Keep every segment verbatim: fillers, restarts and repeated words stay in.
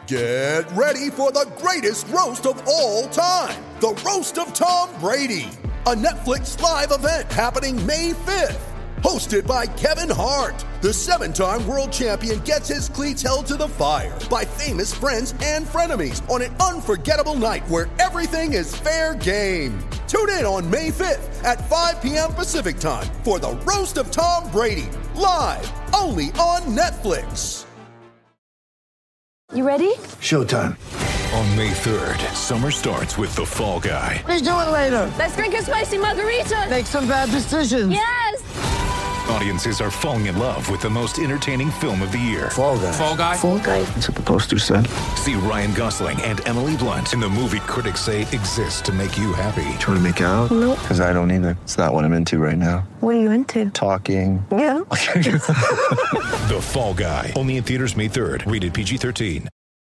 Get ready for the greatest roast of all time, the Roast of Tom Brady, a Netflix live event happening May fifth. Hosted by Kevin Hart, the seven-time world champion gets his cleats held to the fire by famous friends and frenemies on an unforgettable night where everything is fair game. Tune in on May fifth at five p.m. Pacific time for the Roast of Tom Brady, live only on Netflix. You ready? Showtime. On May third, summer starts with The Fall Guy. Let's do it later. Let's drink a spicy margarita. Make some bad decisions. Yes! Audiences are falling in love with the most entertaining film of the year. Fall Guy. Fall Guy? Fall Guy. That's what the poster said. See Ryan Gosling and Emily Blunt in the movie critics say exists to make you happy. Trying to make it out? Nope. Because I don't either. It's not what I'm into right now. What are you into? Talking. Yeah. The Fall Guy. Only in theaters May third. Rated P G thirteen.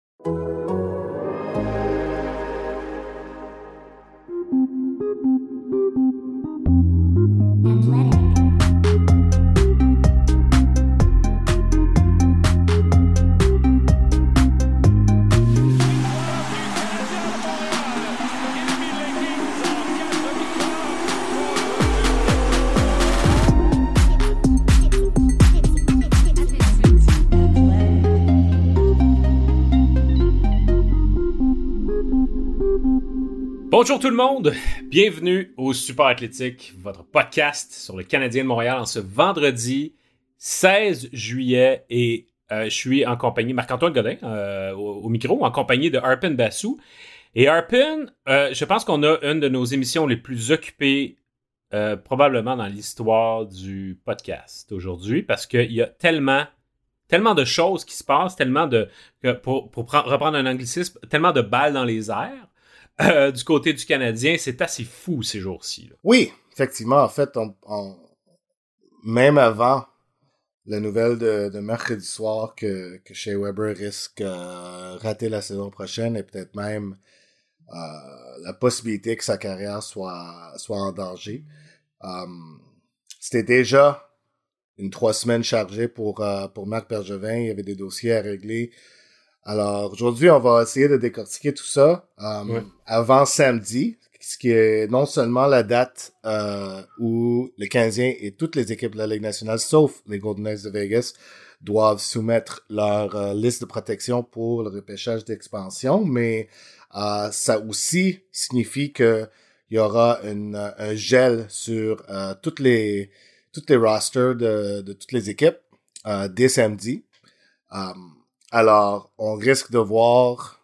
Bonjour tout le monde, bienvenue au Super Athlétique, votre podcast sur le Canadien de Montréal en ce vendredi seize juillet et euh, je suis en compagnie de Marc-Antoine Godin euh, au, au micro, en compagnie de Arpin Bassou. Et Arpin, euh, je pense qu'on a une de nos émissions les plus occupées euh, probablement dans l'histoire du podcast aujourd'hui parce qu'il y a tellement, tellement de choses qui se passent, tellement de, pour, pour reprendre un anglicisme, tellement de balles dans les airs. Euh, du côté du Canadien, c'est assez fou ces jours-ci. Là. Oui, effectivement. En fait, on, on, même avant la nouvelle de, de mercredi soir que, que Shea Weber risque euh, rater la saison prochaine et peut-être même euh, la possibilité que sa carrière soit, soit en danger. Um, c'était déjà une trois semaines chargée pour, euh, pour Marc Bergevin. Il y avait des dossiers à régler. Alors, aujourd'hui, on va essayer de décortiquer tout ça um, ouais. avant samedi, ce qui est non seulement la date euh, où le Canadien et toutes les équipes de la Ligue nationale, sauf les Golden Knights de Vegas, doivent soumettre leur euh, liste de protection pour le repêchage d'expansion, mais euh, ça aussi signifie que il y aura une, un gel sur euh, toutes les toutes les rosters de, de toutes les équipes euh, dès samedi. Um, Alors, on risque de voir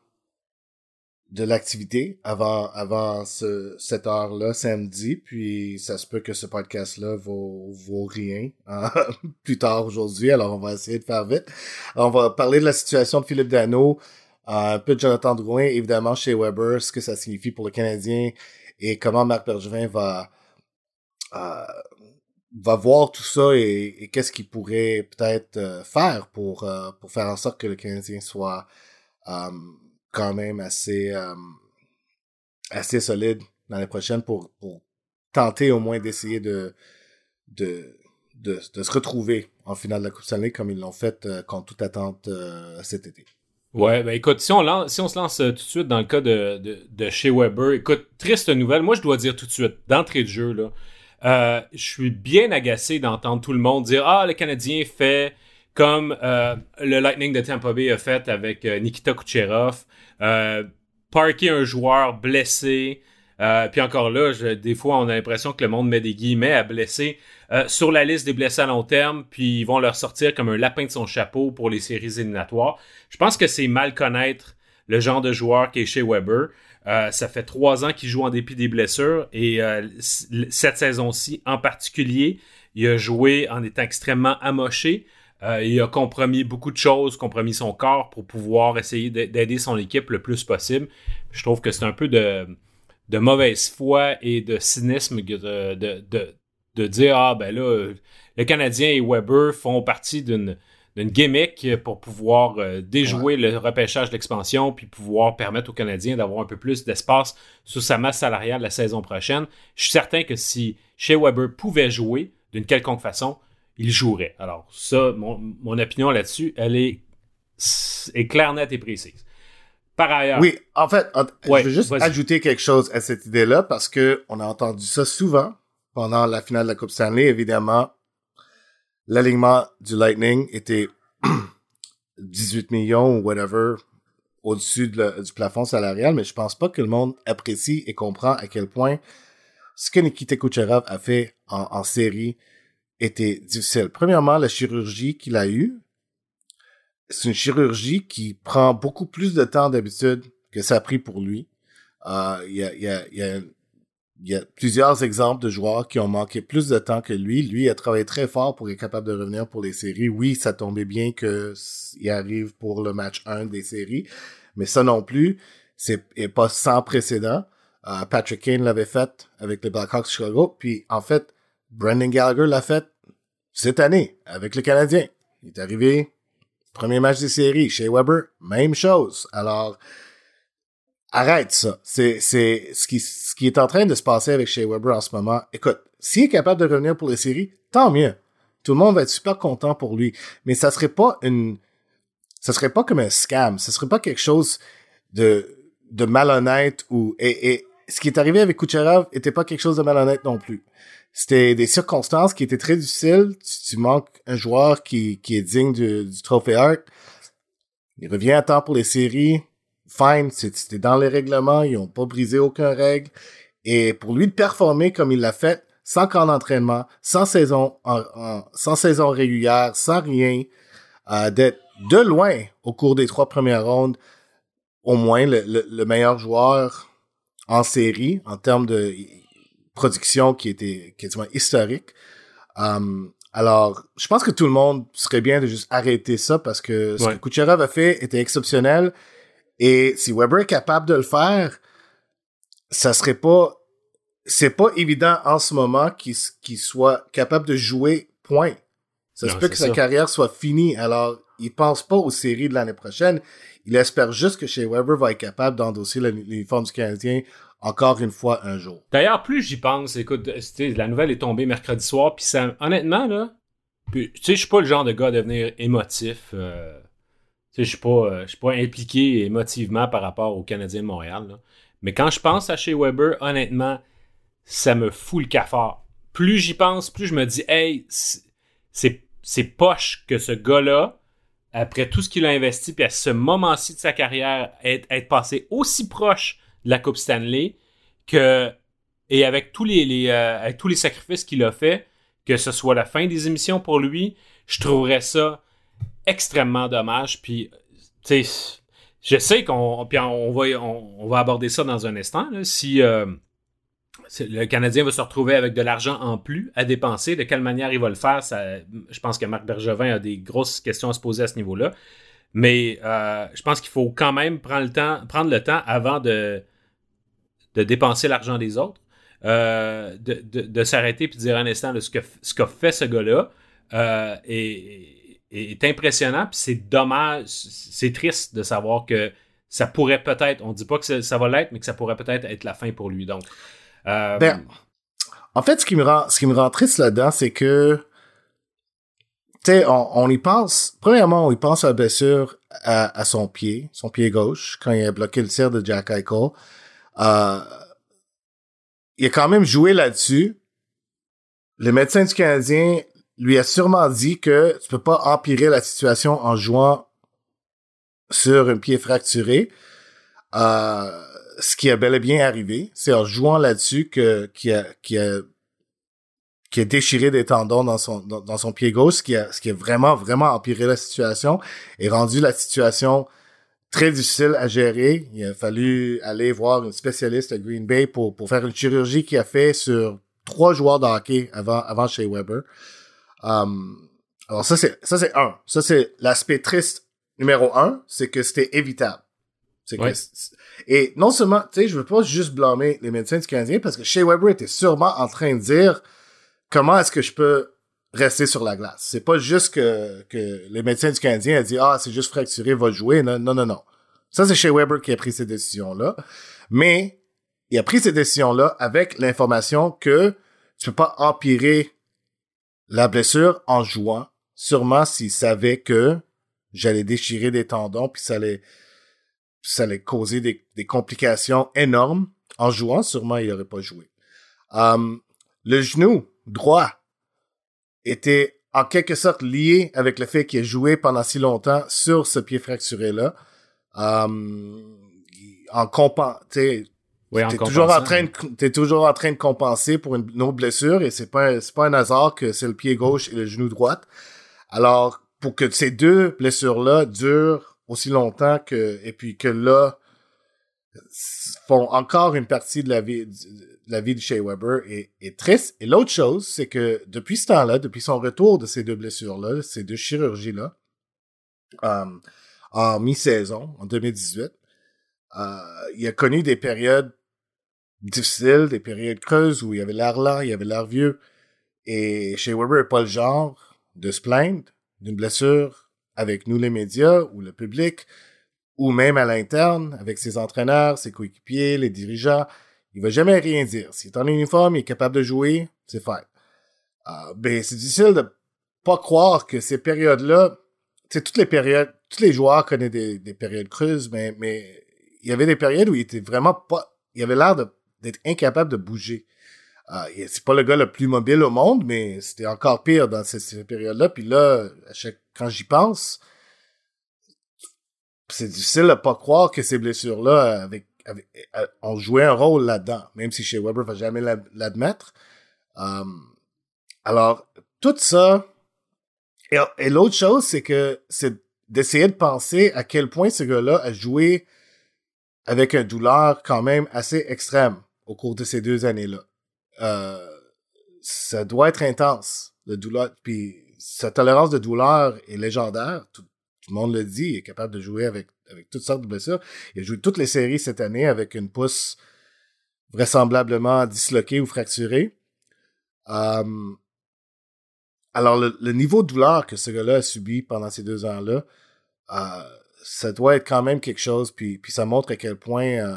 de l'activité avant avant ce, cette heure-là, samedi, puis ça se peut que ce podcast-là vaut, vaut rien hein, plus tard aujourd'hui, alors on va essayer de faire vite. Alors, on va parler de la situation de Philippe Danault, euh, un peu de Jonathan Drouin, évidemment chez Weber, ce que ça signifie pour le Canadien et comment Marc Bergevin va... Euh, va voir tout ça et, et qu'est-ce qu'il pourrait peut-être euh, faire pour euh, pour faire en sorte que le Canadien soit um, quand même assez um, assez solide l'année prochaine pour pour tenter au moins d'essayer de de de, de se retrouver en finale de la Coupe Stanley comme ils l'ont fait euh, contre toute attente euh, cet été. Ouais, ben écoute, si on, lance, si on se lance euh, tout de suite dans le cas de, de, de Shea Weber, écoute, triste nouvelle, moi je dois dire tout de suite, d'entrée de jeu, là, Euh, je suis bien agacé d'entendre tout le monde dire « Ah, le Canadien fait comme euh, le Lightning de Tampa Bay a fait avec euh, Nikita Kucherov, euh, parker un joueur blessé, euh, puis encore là, je, des fois, on a l'impression que le monde met des guillemets à blessé euh, sur la liste des blessés à long terme, puis ils vont leur sortir comme un lapin de son chapeau pour les séries éliminatoires. Je pense que c'est mal connaître le genre de joueur qui est Shea Weber. Euh, ça fait trois ans qu'il joue en dépit des blessures et euh, cette saison-ci en particulier, il a joué en étant extrêmement amoché. Euh, il a compromis beaucoup de choses, compromis son corps pour pouvoir essayer d'aider son équipe le plus possible. Je trouve que c'est un peu de, de mauvaise foi et de cynisme de, de, de, de dire « Ah, ben là, le Canadien et Weber font partie d'une... » d'une gimmick pour pouvoir euh, déjouer ouais. le repêchage d'expansion puis pouvoir permettre aux Canadiens d'avoir un peu plus d'espace sur sa masse salariale la saison prochaine. Je suis certain que si Shea Weber pouvait jouer d'une quelconque façon, il jouerait. Alors ça, mon, mon opinion là-dessus, elle est, est claire, nette et précise. par ailleurs. Oui, en fait, en, ouais, je veux juste vas-y. ajouter quelque chose à cette idée-là parce que on a entendu ça souvent pendant la finale de la Coupe Stanley. Évidemment, l'alignement du Lightning était dix-huit millions ou whatever au-dessus de le, du plafond salarial, mais je pense pas que le monde apprécie et comprend à quel point ce que Nikita Kucherov a fait en, en série était difficile. Premièrement, la chirurgie qu'il a eue, c'est une chirurgie qui prend beaucoup plus de temps d'habitude que ça a pris pour lui. Euh, il y a, il y a, il y a, il y a plusieurs exemples de joueurs qui ont manqué plus de temps que lui. Lui a travaillé très fort pour être capable de revenir pour les séries. Oui, ça tombait bien qu'il arrive pour le match un des séries, mais ça non plus, c'est est pas sans précédent. Uh, Patrick Kane l'avait fait avec les Blackhawks de Chicago, puis en fait, Brendan Gallagher l'a fait cette année avec le Canadien. Il est arrivé, premier match des séries, Shea Weber, même chose. Alors, arrête ça. C'est, c'est ce qui, ce qui est en train de se passer avec Shea Weber en ce moment. Écoute, s'il est capable de revenir pour les séries, tant mieux. Tout le monde va être super content pour lui. Mais ça serait pas une, ça serait pas comme un scam. Ça serait pas quelque chose de, de malhonnête ou, et, et, ce qui est arrivé avec Kucherov était pas quelque chose de malhonnête non plus. C'était des circonstances qui étaient très difficiles. Tu, tu manques un joueur qui, qui est digne du, du trophée Hart. Il revient à temps pour les séries. Fine, c'était dans les règlements. Ils ont pas brisé aucune règle. Et pour lui de performer comme il l'a fait, sans camp d'entraînement, sans saison, en, en, sans saison régulière, sans rien, euh, d'être de loin au cours des trois premières rondes, au moins le, le, le meilleur joueur en série, en termes de production qui était quasiment historique. Um, alors, je pense que tout le monde serait bien de juste arrêter ça parce que ce ouais. que Kucherov a fait était exceptionnel et si Weber est capable de le faire, ça serait pas... C'est pas évident en ce moment qu'il, qu'il soit capable de jouer, point. Ça non, se peut que ça. Sa carrière soit finie. Alors, il pense pas aux séries de l'année prochaine. Il espère juste que Shea Weber va être capable d'endosser l'uniforme du Canadien encore une fois un jour. D'ailleurs, plus j'y pense, écoute, la nouvelle est tombée mercredi soir, puis ça, honnêtement, là, tu sais, je suis pas le genre de gars à devenir émotif. Euh, tu sais, je suis pas, je suis pas impliqué émotivement par rapport aux Canadiens de Montréal, là. Mais quand je pense à Shea Weber, honnêtement, ça me fout le cafard. Plus j'y pense, plus je me dis, hey, c'est, c'est poche que ce gars-là, après tout ce qu'il a investi, puis à ce moment-ci de sa carrière, être, être passé aussi proche de la Coupe Stanley, que, et avec tous les, les, euh, avec tous les sacrifices qu'il a fait, que ce soit la fin des émissions pour lui, je trouverais ça extrêmement dommage. Puis, tu sais, je sais qu'on puis on va, on, on va aborder ça dans un instant, là, si... Euh, le Canadien va se retrouver avec de l'argent en plus à dépenser. De quelle manière il va le faire? Ça, je pense que Marc Bergevin a des grosses questions à se poser à ce niveau-là. Mais euh, je pense qu'il faut quand même prendre le temps, prendre le temps avant de, de dépenser l'argent des autres, euh, de, de, de s'arrêter et de dire un instant là, ce, que, ce qu'a fait ce gars-là euh, est, est impressionnant. Puis c'est dommage, c'est triste de savoir que ça pourrait peut-être, on ne dit pas que ça, ça va l'être, mais que ça pourrait peut-être être la fin pour lui. Donc, Euh, ben, en fait, ce qui me rend, ce qui me rend triste là-dedans, c'est que, tu sais, on, on y pense, premièrement, on y pense à la blessure à, à son pied, son pied gauche, quand il a bloqué le tir de Jack Eichel. Euh, il a quand même joué là-dessus. Le médecin du Canadien lui a sûrement dit que tu peux pas empirer la situation en jouant sur un pied fracturé. Euh, Ce qui a bel et bien arrivé, c'est en jouant là-dessus que qui a qui a qui a déchiré des tendons dans son dans, dans son pied gauche, ce qui a ce qui a vraiment vraiment empiré la situation et rendu la situation très difficile à gérer. Il a fallu aller voir une spécialiste à Green Bay pour pour faire une chirurgie qu'il a fait sur trois joueurs de hockey avant avant Shea Weber. Um, alors ça c'est ça c'est un, ça c'est l'aspect triste numéro un, c'est que c'était évitable. C'est ouais. que, et non seulement, tu sais, je veux pas juste blâmer les médecins du Canadien parce que Shea Weber était sûrement en train de dire comment est-ce que je peux rester sur la glace. C'est pas juste que, que les médecins du Canadien ont dit ah, c'est juste fracturé, va jouer. Non, non, non, non. Ça, c'est Shea Weber qui a pris ces décisions-là. Mais il a pris ces décisions-là avec l'information que tu peux pas empirer la blessure en jouant, sûrement s'il savait que j'allais déchirer des tendons puis ça allait ça allait causer des, des complications énormes. En jouant, sûrement, il n'aurait pas joué. Um, le genou droit était en quelque sorte lié avec le fait qu'il a joué pendant si longtemps sur ce pied fracturé-là. Um, en compensant, tu oui, t'es toujours en train de, t'es toujours en train de compenser pour une, une autre blessure et c'est pas, un, c'est pas un hasard que c'est le pied gauche et le genou droit. Alors, pour que ces deux blessures-là durent aussi longtemps que, et puis que là, font encore une partie de la vie, de la vie de Shea Weber est, est triste. Et l'autre chose, c'est que depuis ce temps-là, depuis son retour de ces deux blessures-là, ces deux chirurgies-là, um, en mi-saison, en deux mille dix-huit, euh, il a connu des périodes difficiles, des périodes creuses où il avait l'air là, il avait l'air vieux. Et Shea Weber n'est pas le genre de se plaindre d'une blessure avec nous les médias ou le public, ou même à l'interne, avec ses entraîneurs, ses coéquipiers, les dirigeants. Il va jamais rien dire. S'il est en uniforme, il est capable de jouer, c'est fait. Euh, ben, c'est difficile de pas croire que ces périodes-là, tu sais, toutes les périodes, tous les joueurs connaissent des, des périodes creuses, mais, mais il y avait des périodes où il était vraiment pas, il avait l'air de, d'être incapable de bouger. Euh, c'est pas le gars le plus mobile au monde, mais c'était encore pire dans ces, ces périodes-là. Puis là, à chaque, quand j'y pense, c'est difficile de pas croire que ces blessures-là avec, avec, ont joué un rôle là-dedans, même si Shea Weber va jamais l'admettre. Um, alors, tout ça, et, et l'autre chose, c'est que c'est d'essayer de penser à quel point ce gars-là a joué avec une douleur quand même assez extrême au cours de ces deux années-là. Euh, ça doit être intense, la douleur. Puis sa tolérance de douleur est légendaire. Tout, tout le monde le dit. Il est capable de jouer avec, avec toutes sortes de blessures. Il a joué toutes les séries cette année avec une pouce vraisemblablement disloquée ou fracturée. Um, alors, le, le niveau de douleur que ce gars-là a subi pendant ces deux ans-là, euh, ça doit être quand même quelque chose. Puis, puis ça montre à quel point euh,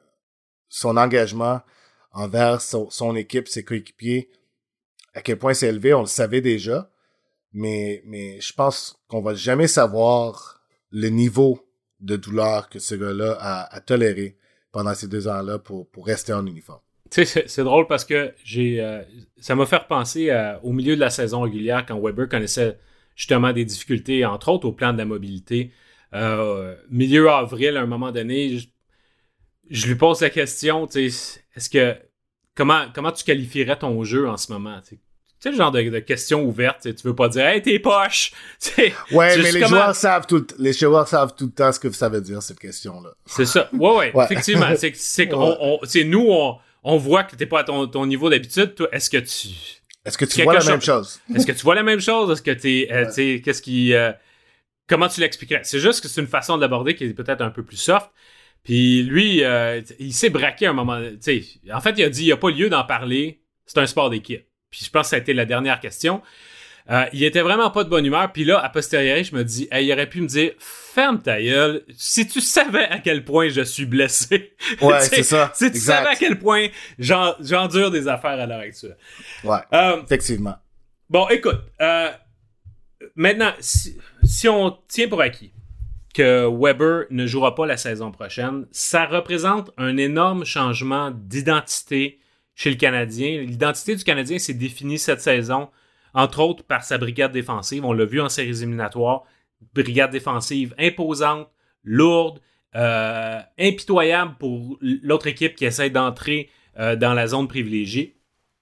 son engagement envers son, son équipe, ses coéquipiers, à quel point c'est élevé, on le savait déjà, mais, mais je pense qu'on va jamais savoir le niveau de douleur que ce gars-là a, a toléré pendant ces deux ans-là pour, pour rester en uniforme. Tu sais, c'est, c'est drôle parce que j'ai, euh, ça m'a fait repenser à, au milieu de la saison régulière quand Weber connaissait justement des difficultés, entre autres au plan de la mobilité. Euh, milieu avril, à un moment donné, je, je lui pose la question, tu sais, est-ce que comment comment tu qualifierais ton jeu en ce moment? Tu sais, le genre de, de question ouverte, tu veux pas dire hey, t'es poche! T'sais, ouais, mais les comment... joueurs savent tout les joueurs savent tout le temps ce que ça veut dire, cette question-là. C'est ça. Ouais, ouais, ouais. Effectivement. C'est, c'est qu'on ouais. on, c'est nous, on, on voit que t'es pas à ton, ton niveau d'habitude. Toi, est-ce que tu. Est-ce que tu vois la chose... même chose? Est-ce que tu vois la même chose? Est-ce que t'es. Euh, ouais. T'sais, qu'est-ce qui. Euh, comment tu l'expliquerais? C'est juste que c'est une façon de l'aborder qui est peut-être un peu plus soft. Puis lui, euh, il s'est braqué à un moment. T'sais, en fait, il a dit il n'y a pas lieu d'en parler. C'est un sport d'équipe. Puis je pense que ça a été la dernière question. Euh, il était vraiment pas de bonne humeur. Puis là, a posteriori, je me dis, hey, il aurait pu me dire, ferme ta gueule. Si tu savais à quel point je suis blessé. Ouais, c'est ça. Si tu exact. savais à quel point j'en, j'endure des affaires à l'heure actuelle. Ouais, euh, effectivement. Bon, écoute. Euh, maintenant, si, si on tient pour acquis que Weber ne jouera pas la saison prochaine, ça représente un énorme changement d'identité chez le Canadien. L'identité du Canadien s'est définie cette saison, entre autres par sa brigade défensive. On l'a vu en séries éliminatoires. Brigade défensive imposante, lourde, euh, impitoyable pour l'autre équipe qui essaie d'entrer euh, dans la zone privilégiée.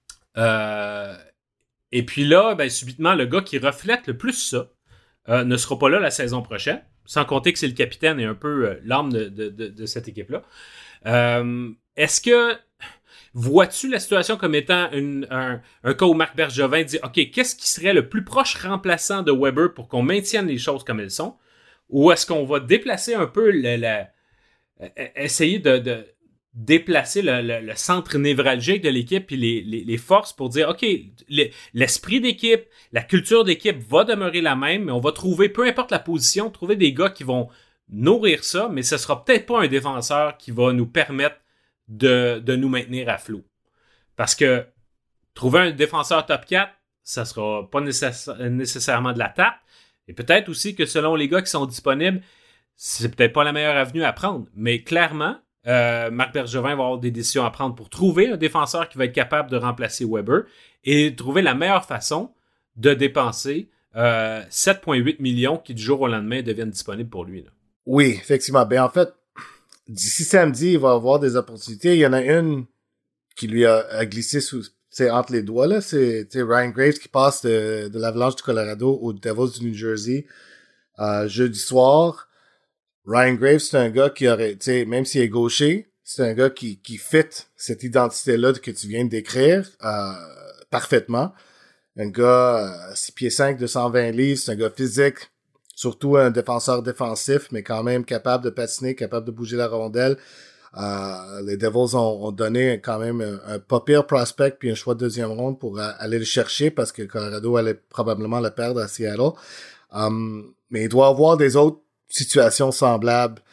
Euh, et puis là, ben, subitement, le gars qui reflète le plus ça euh, ne sera pas là la saison prochaine, sans compter que c'est le capitaine et un peu euh, l'âme de, de, de, de cette équipe-là. Euh, est-ce que vois-tu la situation comme étant une, un, un cas où Marc Bergevin dit « OK, qu'est-ce qui serait le plus proche remplaçant de Weber pour qu'on maintienne les choses comme elles sont? » Ou est-ce qu'on va déplacer un peu, le, le, essayer de, de déplacer le, le, le centre névralgique de l'équipe et les, les, les forces pour dire « OK, le, l'esprit d'équipe, la culture d'équipe va demeurer la même, mais on va trouver, peu importe la position, trouver des gars qui vont nourrir ça, mais ce sera peut-être pas un défenseur qui va nous permettre De, de nous maintenir à flot. Parce que trouver un défenseur top quatre, ça sera pas nécessaire, nécessairement de la tape. Et peut-être aussi que selon les gars qui sont disponibles, c'est peut-être pas la meilleure avenue à prendre. Mais clairement, euh, Marc Bergevin va avoir des décisions à prendre pour trouver un défenseur qui va être capable de remplacer Weber et trouver la meilleure façon de dépenser euh, sept virgule huit millions qui, du jour au lendemain, deviennent disponibles pour lui. Là. Oui, effectivement. Ben, en fait, d'ici samedi, il va avoir des opportunités. Il y en a une qui lui a, a glissé sous, entre les doigts, là. C'est Ryan Graves qui passe de, de l'Avalanche du Colorado aux Devils du New Jersey euh, jeudi soir. Ryan Graves, c'est un gars qui aurait, tu sais, même s'il est gaucher, c'est un gars qui, qui fit cette identité-là que tu viens de décrire euh, parfaitement. Un gars euh, six pieds cinq, deux cent vingt livres, c'est un gars physique, surtout un défenseur défensif, mais quand même capable de patiner, capable de bouger la rondelle. Euh, les Devils ont, ont donné quand même un, un pas pire prospect puis un choix de deuxième ronde pour euh, aller le chercher parce que Colorado allait probablement le perdre à Seattle. Um, mais il doit y avoir des autres situations semblables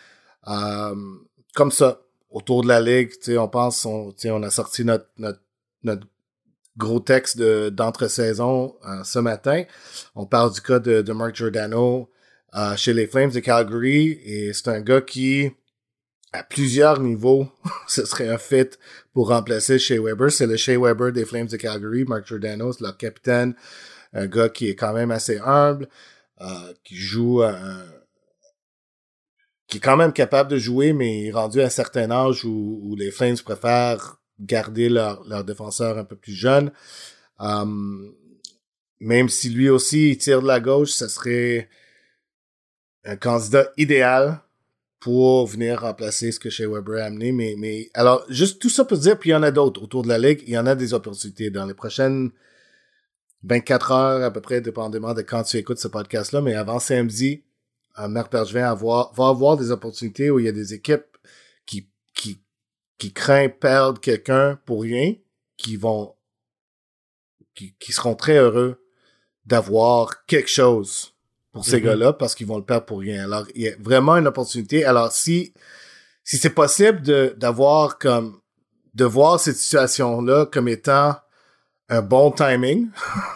um, comme ça autour de la ligue. Tu sais, on pense, on, tu sais, on a sorti notre notre notre gros texte de, d'entre-saison euh, ce matin. On parle du cas de, de Mark Giordano euh, chez les Flames de Calgary et c'est un gars qui, à plusieurs niveaux, ce serait un fit pour remplacer Shea Weber. C'est le Shea Weber des Flames de Calgary. Mark Giordano, c'est leur capitaine, un gars qui est quand même assez humble, euh, qui joue un, qui est quand même capable de jouer, mais il est rendu à un certain âge où, où les Flames préfèrent garder leur, leur défenseur un peu plus jeune. Um, même si lui aussi, il tire de la gauche, ce serait un candidat idéal pour venir remplacer ce que Shea Weber a amené. Mais, mais, alors, juste tout ça pour dire, puis il y en a d'autres autour de la ligue. Il y en a des opportunités dans les prochaines vingt-quatre heures, à peu près, dépendamment de quand tu écoutes ce podcast-là. Mais avant samedi, euh, Marc Bergevin avoir, va avoir des opportunités où il y a des équipes qui, qui, qui craignent perdre quelqu'un pour rien, qui vont, qui, qui seront très heureux d'avoir quelque chose pour ces mm-hmm. gars-là parce qu'ils vont le perdre pour rien. Alors, il y a vraiment une opportunité. Alors, si, si c'est possible de, d'avoir comme, de voir cette situation-là comme étant un bon timing,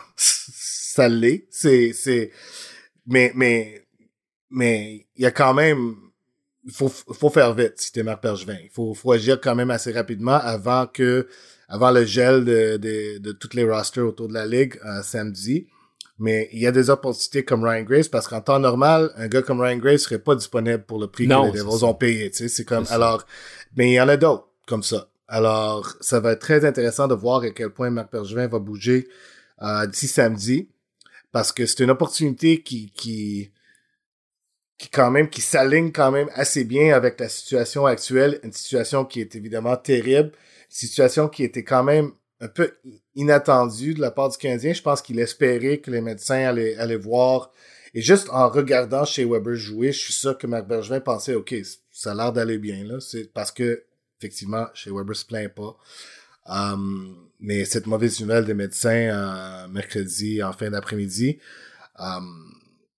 ça l'est. C'est, c'est, mais, mais, mais, il y a quand même, il faut, faut faire vite si t'es Marc Bergevin. Il faut, faut agir quand même assez rapidement avant que, avant le gel de, de, de tous les rosters autour de la ligue, euh, samedi. Mais il y a des opportunités comme Ryan Graves parce qu'en temps normal, un gars comme Ryan Graves serait pas disponible pour le prix non, que les Devils ont payé, tu sais. C'est comme, c'est alors, mais il y en a d'autres comme ça. Alors, ça va être très intéressant de voir à quel point Marc Bergevin va bouger, euh, d'ici samedi. Parce que c'est une opportunité qui, qui, qui quand même, qui s'aligne quand même assez bien avec la situation actuelle. Une situation qui est évidemment terrible. Une situation qui était quand même un peu inattendue de la part du Canadien. Je pense qu'il espérait que les médecins allaient, allaient voir. Et juste en regardant Shea Weber jouer, je suis sûr que Marc Bergevin pensait, OK, ça a l'air d'aller bien, là. C'est parce que, effectivement, Shea Weber se plaint pas. Um, mais cette mauvaise nouvelle des médecins euh, mercredi en fin d'après-midi, um,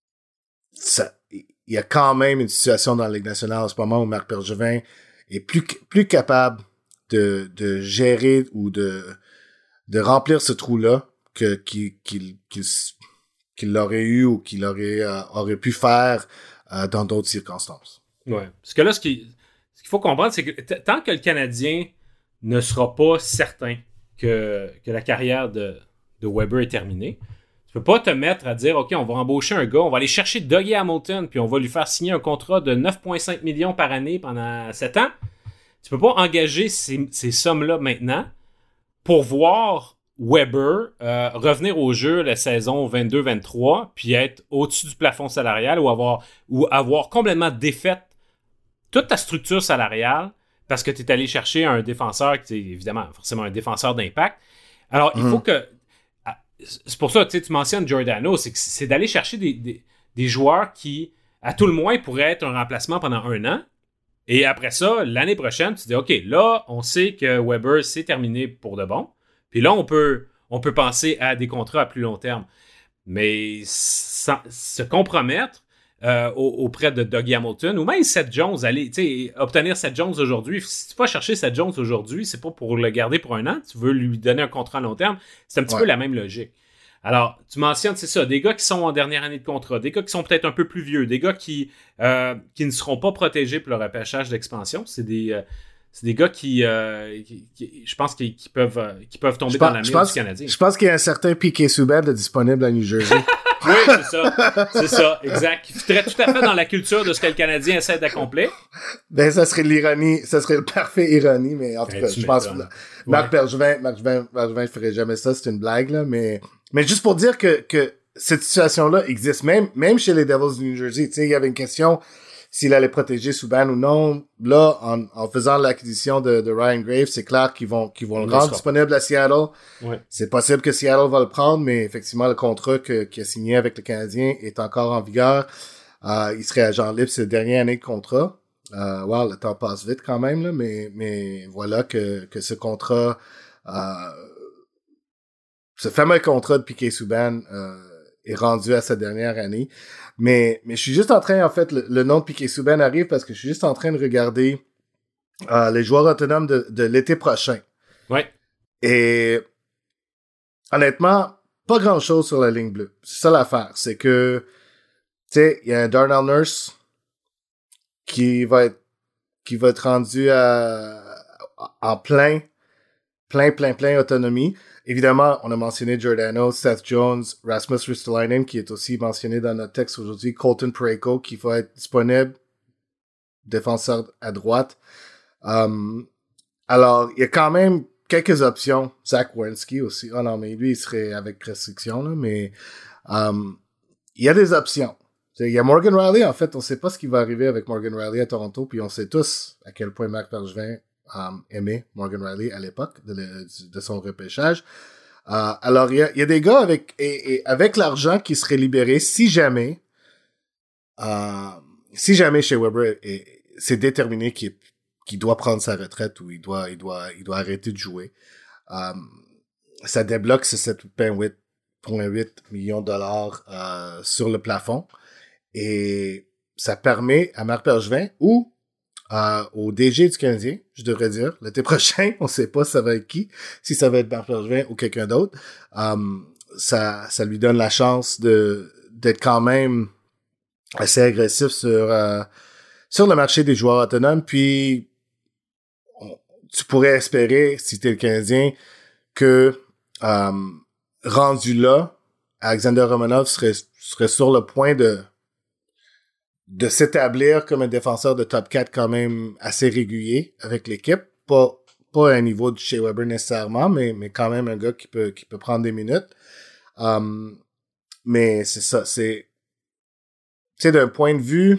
ça, il y a quand même une situation dans la Ligue nationale en ce moment où Marc Bergevin est plus plus capable de de gérer ou de de remplir ce trou-là que qu'il qu'il qu'il, qu'il l'aurait eu ou qu'il aurait euh, aurait pu faire euh, dans d'autres circonstances. Ouais, parce que là ce qui ce qu'il faut comprendre c'est que t- tant que le Canadien ne sera pas certain que, que la carrière de, de Weber est terminée. Tu peux pas te mettre à dire, OK, on va embaucher un gars, on va aller chercher Dougie Hamilton, puis on va lui faire signer un contrat de neuf virgule cinq millions par année pendant sept ans. Tu peux pas engager ces, ces sommes-là maintenant pour voir Weber euh, revenir au jeu la saison vingt-deux vingt-trois, puis être au-dessus du plafond salarial ou avoir, ou avoir complètement défait toute ta structure salariale parce que tu es allé chercher un défenseur qui est évidemment forcément un défenseur d'impact. Alors, il mmh. faut que... C'est pour ça que tu mentionnes Giordano, c'est, que c'est d'aller chercher des, des, des joueurs qui, à tout le moins, pourraient être un remplacement pendant un an. Et après ça, l'année prochaine, tu te dis, OK, là, on sait que Weber, c'est terminé pour de bon. Puis là, on peut, on peut penser à des contrats à plus long terme. Mais sans, se compromettre Euh, auprès de Dougie Hamilton ou même Seth Jones, aller, obtenir Seth Jones aujourd'hui. Si tu vas chercher Seth Jones aujourd'hui, c'est pas pour le garder pour un an, tu veux lui donner un contrat à long terme, c'est un petit ouais. peu la même logique. Alors, tu mentionnes, c'est ça, des gars qui sont en dernière année de contrat, des gars qui sont peut-être un peu plus vieux, des gars qui, euh, qui ne seront pas protégés pour le repêchage d'expansion. C'est des, euh, c'est des gars qui, euh, qui, qui je pense, qui, qui, peuvent, euh, qui peuvent tomber pense, dans la mire pense, du Canadien. Je pense qu'il y a un certain Piquet Subban de disponible à New Jersey. Oui, c'est ça. C'est ça, exact. Qui fitterait tout à fait dans la culture de ce que le Canadien essaie d'accomplir. Ben, ça serait l'ironie, ça serait le parfait ironie, mais en tout Ben, cas, tu je pense que m'étonnes. Marc Ouais. Bergevin, Marc Bergevin, Bergevin ferait jamais ça, c'est une blague, là, mais, mais juste pour dire que, que cette situation-là existe, même, même chez les Devils du New Jersey, tu sais, il y avait une question s'il allait protéger Subban ou non. Là, en, en faisant l'acquisition de, de Ryan Graves, c'est clair qu'ils vont, qu'ils vont le Le rendre sera. disponible à Seattle. Ouais. C'est possible que Seattle va le prendre, mais effectivement, le contrat que, qu'il a signé avec le Canadien est encore en vigueur. Euh, il serait agent libre cette dernière année de contrat. Euh, wow, le temps passe vite quand même, là, mais, mais voilà que, que ce contrat, euh, ce fameux contrat de Piquet Subban, euh, est rendu à sa dernière année. Mais, mais je suis juste en train, en fait, le, le nom de Piquet Subban arrive parce que je suis juste en train de regarder, euh, les joueurs autonomes de, de l'été prochain. Ouais. Et, honnêtement, pas grand chose sur la ligne bleue. C'est ça l'affaire. C'est que, tu sais, il y a un Darnell Nurse qui va être, qui va être rendu à, en plein, plein, plein, plein autonomie. Évidemment, on a mentionné Giordano, Seth Jones, Rasmus Ristolainen, qui est aussi mentionné dans notre texte aujourd'hui, Colton Parayko, qui va être disponible, défenseur à droite. Um, alors, il y a quand même quelques options. Zach Werenski aussi. Oh non, mais lui, il serait avec restriction, là, mais um, il y a des options. Il y a Morgan Rielly, en fait, on sait pas ce qui va arriver avec Morgan Rielly à Toronto, puis on sait tous à quel point Marc Bergevin um, aimait Morgan Rielly à l'époque de, le, de son repêchage. Uh, alors, il y a, il y a des gars avec et, et avec l'argent qui serait libéré si jamais uh, si jamais Shea Weber est, est, c'est déterminé qu'il, qu'il doit prendre sa retraite ou il doit il doit il doit arrêter de jouer. Um, ça débloque ce sept virgule huit millions de dollars uh, sur le plafond. Et ça permet à Marc Bergevin ou euh, au D G du Canadien, je devrais dire, l'été prochain, on sait pas ça va être qui, si ça va être Marc Bergevin ou quelqu'un d'autre, um, ça, ça lui donne la chance de d'être quand même assez agressif sur euh, sur le marché des joueurs autonomes. Puis on, tu pourrais espérer, si t'es le Canadien, que um, rendu là, Alexander Romanov serait serait sur le point de de s'établir comme un défenseur de top quatre quand même assez régulier avec l'équipe. Pas, pas à un niveau de Shea Weber nécessairement, mais, mais quand même un gars qui peut, qui peut prendre des minutes. Um, mais c'est ça, c'est, tu sais, d'un point de vue,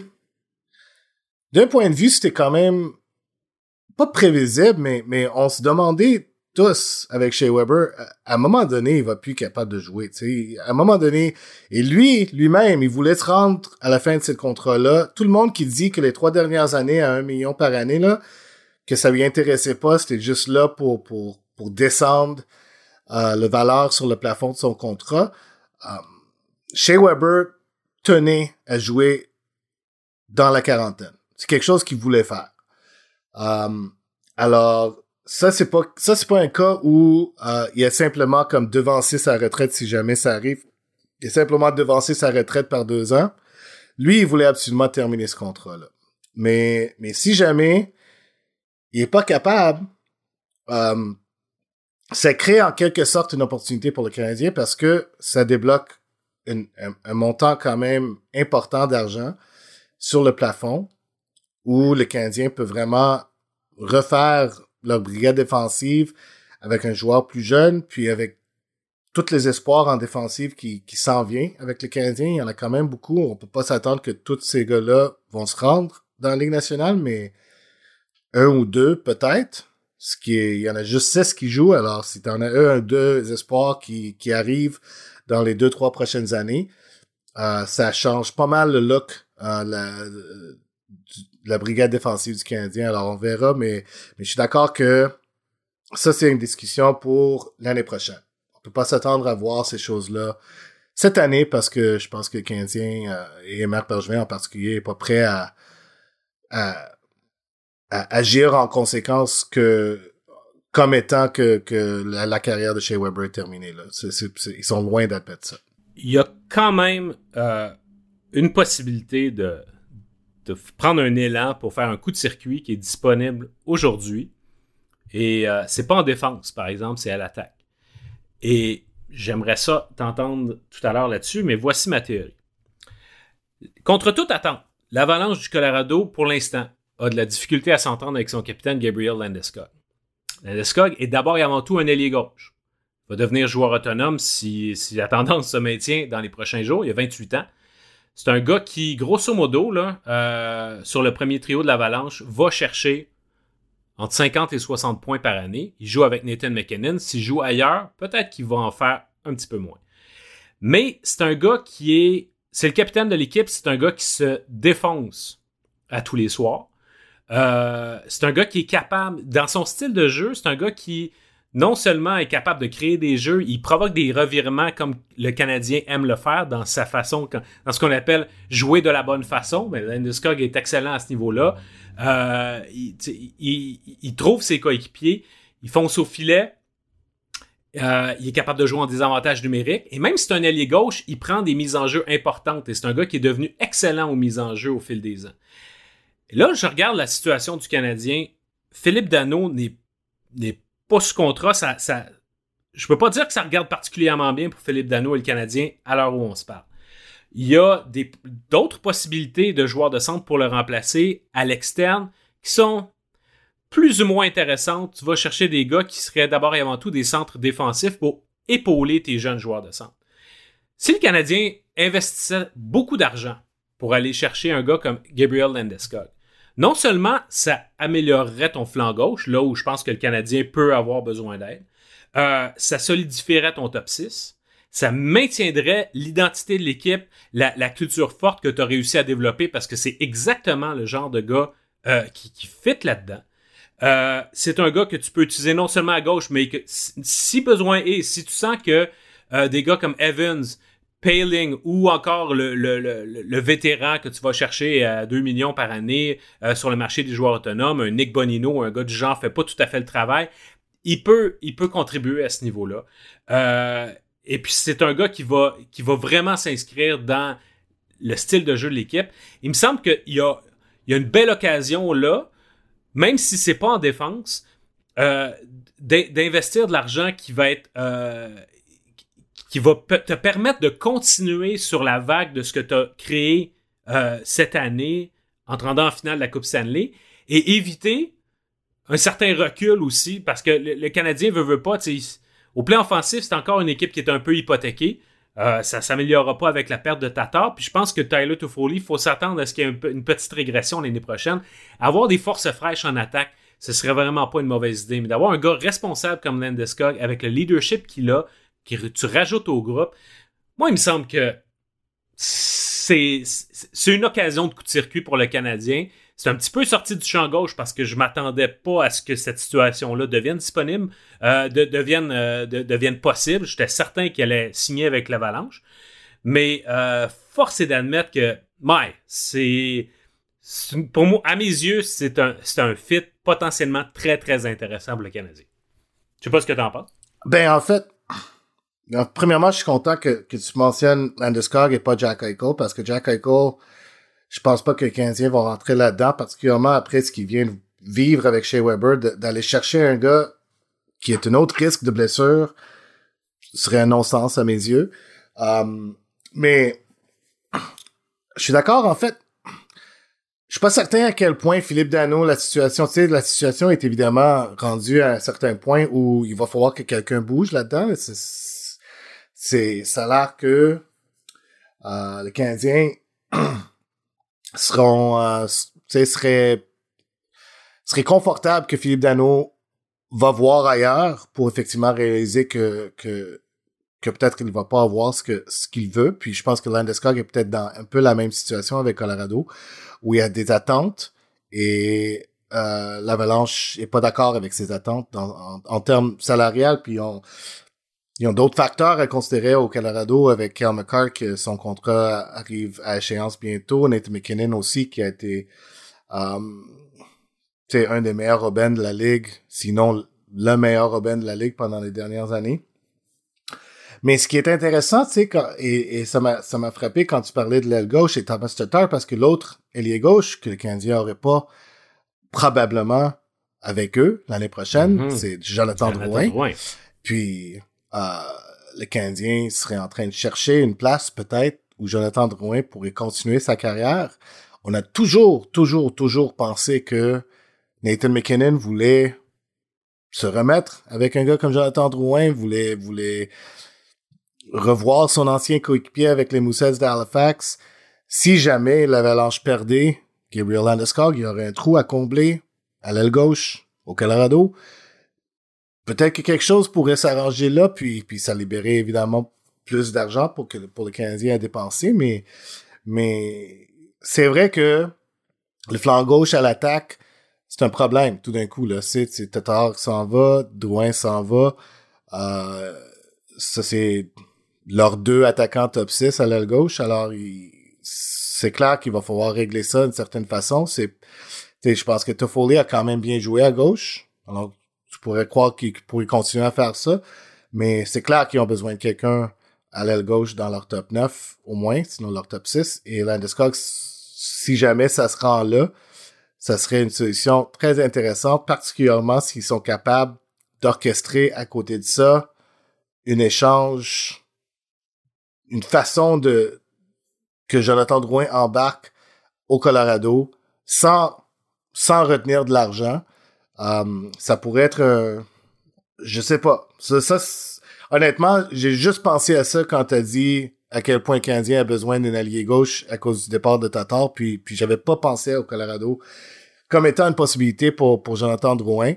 d'un point de vue, c'était quand même pas prévisible, mais, mais on se demandait tous avec Shea Weber, à un moment donné, il va plus être capable de jouer, tu sais. À un moment donné, et lui, lui-même, il voulait se rendre à la fin de ce contrat-là. Tout le monde qui dit que les trois dernières années à un million par année, là, que ça lui intéressait pas, c'était juste là pour, pour, pour descendre, euh, le valeur sur le plafond de son contrat. Um, Shea Weber tenait à jouer dans la quarantaine. C'est quelque chose qu'il voulait faire. Um, alors, Ça, c'est pas, ça, c'est pas un cas où, euh, il a simplement comme devancé sa retraite si jamais ça arrive. Il a simplement devancé sa retraite par deux ans. Lui, il voulait absolument terminer ce contrat-là. Mais, mais si jamais il est pas capable, euh, ça crée en quelque sorte une opportunité pour le Canadien parce que ça débloque une, un, un montant quand même important d'argent sur le plafond où le Canadien peut vraiment refaire leur brigade défensive avec un joueur plus jeune, puis avec tous les espoirs en défensive qui, qui s'en vient avec le Canadien. Il y en a quand même beaucoup. On peut pas s'attendre que tous ces gars-là vont se rendre dans la Ligue nationale, mais un ou deux peut-être. Ce qui est, il y en a juste six qui jouent. Alors, si t'en as un ou deux espoirs qui, qui arrivent dans les deux, trois prochaines années, euh, ça change pas mal le look, euh, la, la brigade défensive du Canadien. Alors, on verra, mais, mais je suis d'accord que ça, c'est une discussion pour l'année prochaine. On peut pas s'attendre à voir ces choses-là cette année parce que je pense que le Canadien euh, et Marc Bergevin en particulier est pas prêt à, à, à agir en conséquence que comme étant que, que la, la carrière de Shea Weber est terminée. Là. C'est, c'est, c'est, ils sont loin d'admettre ça. Il y a quand même euh, une possibilité de, de prendre un élan pour faire un coup de circuit qui est disponible aujourd'hui. Et euh, c'est pas en défense, par exemple, c'est à l'attaque. Et j'aimerais ça t'entendre tout à l'heure là-dessus, mais voici ma théorie. Contre toute attente, l'Avalanche du Colorado, pour l'instant, a de la difficulté à s'entendre avec son capitaine Gabriel Landeskog. Landeskog est d'abord et avant tout un ailier gauche. Il va devenir joueur autonome si, si la tendance se maintient dans les prochains jours. Il a vingt-huit ans. C'est un gars qui, grosso modo, là, euh, sur le premier trio de l'Avalanche, va chercher entre cinquante et soixante points par année. Il joue avec Nathan MacKinnon. S'il joue ailleurs, peut-être qu'il va en faire un petit peu moins. Mais c'est un gars qui est... C'est le capitaine de l'équipe. C'est un gars qui se défonce à tous les soirs. Euh, c'est un gars qui est capable... Dans son style de jeu, c'est un gars qui, non seulement est capable de créer des jeux, il provoque des revirements comme le Canadien aime le faire dans sa façon, dans ce qu'on appelle jouer de la bonne façon. Mais Landeskog est excellent à ce niveau-là. Euh, il, il, il trouve ses coéquipiers, il fonce au filet, euh, il est capable de jouer en désavantage numérique, et même si c'est un ailier gauche, il prend des mises en jeu importantes, et c'est un gars qui est devenu excellent aux mises en jeu au fil des ans. Et là, je regarde la situation du Canadien. Philippe Danault n'est, n'est pas sous contrat. Ça, ça, je peux pas dire que ça regarde particulièrement bien pour Philippe Danault et le Canadien à l'heure où on se parle. Il y a des, d'autres possibilités de joueurs de centre pour le remplacer à l'externe qui sont plus ou moins intéressantes. Tu vas chercher des gars qui seraient d'abord et avant tout des centres défensifs pour épauler tes jeunes joueurs de centre. Si le Canadien investissait beaucoup d'argent pour aller chercher un gars comme Gabriel Landeskog, non seulement ça améliorerait ton flanc gauche, là où je pense que le Canadien peut avoir besoin d'aide, euh, ça solidifierait ton top six, ça maintiendrait l'identité de l'équipe, la, la culture forte que tu as réussi à développer parce que c'est exactement le genre de gars euh, qui, qui fit là-dedans. Euh, c'est un gars que tu peux utiliser non seulement à gauche, mais que si besoin est, si tu sens que euh, des gars comme Evans, Poehling ou encore le, le, le, le vétéran que tu vas chercher à deux millions par année euh, sur le marché des joueurs autonomes, un Nick Bonino, un gars du genre fait pas tout à fait le travail, il peut, il peut contribuer à ce niveau-là. Euh, Et puis, c'est un gars qui va, qui va vraiment s'inscrire dans le style de jeu de l'équipe. Il me semble qu'il y a, il y a une belle occasion là, même si c'est pas en défense, euh, d'investir de l'argent qui va être, euh, qui va te permettre de continuer sur la vague de ce que tu as créé euh, cette année en te rendant en finale de la Coupe Stanley et éviter un certain recul aussi, parce que le, le Canadien veut, veut pas, tu sais, au plan offensif, c'est encore une équipe qui est un peu hypothéquée. Euh, ça ne s'améliorera pas avec la perte de Tatar. Puis je pense que Tyler Toffoli, il faut s'attendre à ce qu'il y ait une petite régression l'année prochaine. Avoir des forces fraîches en attaque, ce serait vraiment pas une mauvaise idée. Mais d'avoir un gars responsable comme Landeskog, avec le leadership qu'il a, que tu rajoutes au groupe, moi, il me semble que c'est, c'est une occasion de coup de circuit pour le Canadien. C'est un petit peu sorti du champ gauche parce que je m'attendais pas à ce que cette situation-là devienne disponible, euh, de, devienne, euh, de, devienne possible. J'étais certain qu'il allait signer avec l'Avalanche. Mais euh, force est d'admettre que, ouais, c'est, c'est, pour moi, à mes yeux, c'est un, c'est un fit potentiellement très, très intéressant pour le Canadien. Je sais pas ce que tu en penses. Ben, en fait, premièrement, je suis content que, que tu mentionnes Landeskog et pas Jack Eichel, parce que Jack Eichel, je pense pas que les Canadiens vont rentrer là-dedans, particulièrement après ce qu'ils viennent vivre avec Shea Weber, de, d'aller chercher un gars qui est un autre risque de blessure, ce serait un non-sens à mes yeux. Um, mais je suis d'accord, en fait. Je suis pas certain à quel point Philippe Danault, la situation, tu sais, la situation est évidemment rendue à un certain point où il va falloir que quelqu'un bouge là-dedans. C'est, c'est ça a l'air que euh, les Canadiens seront, euh, tu sais, seraient, seraient confortables que Philippe Danault va voir ailleurs pour effectivement réaliser que, que, que peut-être qu'il va pas avoir ce que, ce qu'il veut. Puis je pense que Landeskog est peut-être dans un peu la même situation avec Colorado, où il y a des attentes et, euh, l'Avalanche est pas d'accord avec ces attentes dans, en, en termes salariales, puis on, ils ont d'autres facteurs à considérer au Colorado avec Cale Makar, que son contrat arrive à échéance bientôt. Nathan MacKinnon aussi, qui a été euh, un des meilleurs Robins de la Ligue, sinon le meilleur Robin de la Ligue pendant les dernières années. Mais ce qui est intéressant, tu sais, et, et ça m'a, ça m'a frappé quand tu parlais de l'aile gauche et Thomas Tatar, parce que l'autre ailier gauche que le Canadien n'aurait pas probablement avec eux l'année prochaine, mm-hmm. c'est Jonathan, Jonathan Drouin. Drouin. Puis, euh, le Canadien serait en train de chercher une place, peut-être, où Jonathan Drouin pourrait continuer sa carrière. On a toujours, toujours, toujours pensé que Nathan MacKinnon voulait se remettre avec un gars comme Jonathan Drouin, voulait, voulait revoir son ancien coéquipier avec les Mooseheads d'Halifax. Si jamais l'Avalanche perdait Gabriel Landeskog, il y aurait un trou à combler à l'aile gauche au Colorado. Peut-être que quelque chose pourrait s'arranger là, puis, puis ça libérait évidemment plus d'argent pour que pour le Canadien à dépenser, mais, mais c'est vrai que le flanc gauche à l'attaque, c'est un problème tout d'un coup, là. C'est, c'est Tatar qui s'en va, Drouin s'en va. Euh, ça, c'est leurs deux attaquants top six à l'aile gauche. Alors, il, c'est clair qu'il va falloir régler ça d'une certaine façon. C'est, je pense que Toffoli a quand même bien joué à gauche. Alors, tu pourrais croire qu'il pourrait continuer à faire ça. Mais c'est clair qu'ils ont besoin de quelqu'un à l'aile gauche dans leur top neuf, au moins, sinon leur top six. Et Landeskog, si jamais ça se rend là, ça serait une solution très intéressante, particulièrement s'ils sont capables d'orchestrer à côté de ça un échange, une façon de que Jonathan Drouin embarque au Colorado sans sans retenir de l'argent. Um, ça pourrait être un, je sais pas. Ça, ça honnêtement, j'ai juste pensé à ça quand t'as dit à quel point le Canadien a besoin d'un allié gauche à cause du départ de Tatar, puis puis j'avais pas pensé au Colorado comme étant une possibilité pour pour Jonathan Drouin.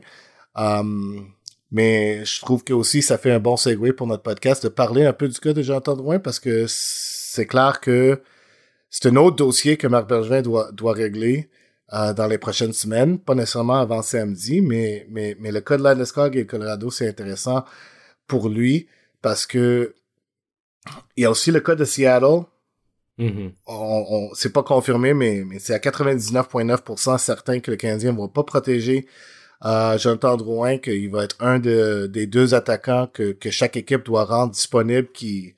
Um, mais je trouve que aussi ça fait un bon segue pour notre podcast de parler un peu du cas de Jonathan Drouin, parce que c'est clair que c'est un autre dossier que Marc Bergevin doit doit régler euh, dans les prochaines semaines, pas nécessairement avant samedi, mais mais mais le cas de Landeskog et le Colorado, c'est intéressant pour lui parce que il y a aussi le cas de Seattle. Mm-hmm. On, on c'est pas confirmé, mais mais c'est à quatre-vingt-dix-neuf virgule neuf pour cent certain que le Canadien va pas protéger euh, Jonathan Drouin, qu'il va être un de, des deux attaquants que que chaque équipe doit rendre disponible, qui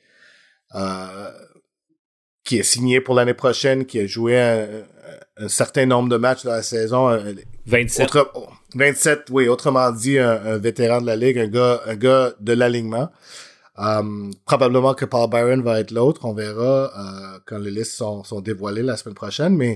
euh, qui est signé pour l'année prochaine, qui a joué un, un certain nombre de matchs dans la saison. vingt-sept. Autre, vingt-sept, oui. Autrement dit, un, un vétéran de la Ligue, un gars, un gars de l'alignement. Um, probablement que Paul Byron va être l'autre. On verra euh, quand les listes sont, sont dévoilées la semaine prochaine. Mais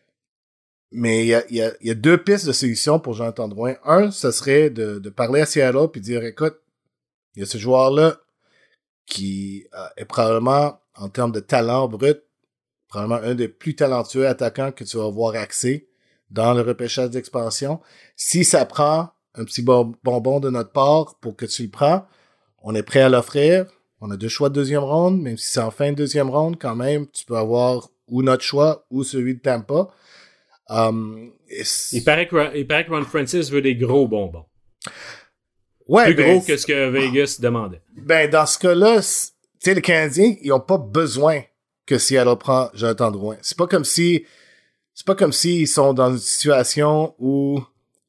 mais il y a, y, a, y a deux pistes de solution pour Jonathan Drouin. Un, ce serait de, de parler à Seattle puis dire, écoute, il y a ce joueur-là qui euh, est probablement, en termes de talent brut, probablement un des plus talentueux attaquants que tu vas avoir accès dans le repêchage d'expansion. Si ça prend un petit bon, bonbon de notre part pour que tu le prends, on est prêt à l'offrir. On a deux choix de deuxième ronde, même si c'est en fin de deuxième ronde, quand même, tu peux avoir ou notre choix ou celui de Tampa. Um, il, paraît que, il paraît que Ron Francis veut des gros bonbons. Ouais, plus ben, gros que ce que Vegas demandait. Ben, dans ce cas-là, tu sais, les Canadiens, ils ont pas besoin que Seattle prend Jonathan Drouin. C'est pas comme si, c'est pas comme s'ils sont dans une situation où,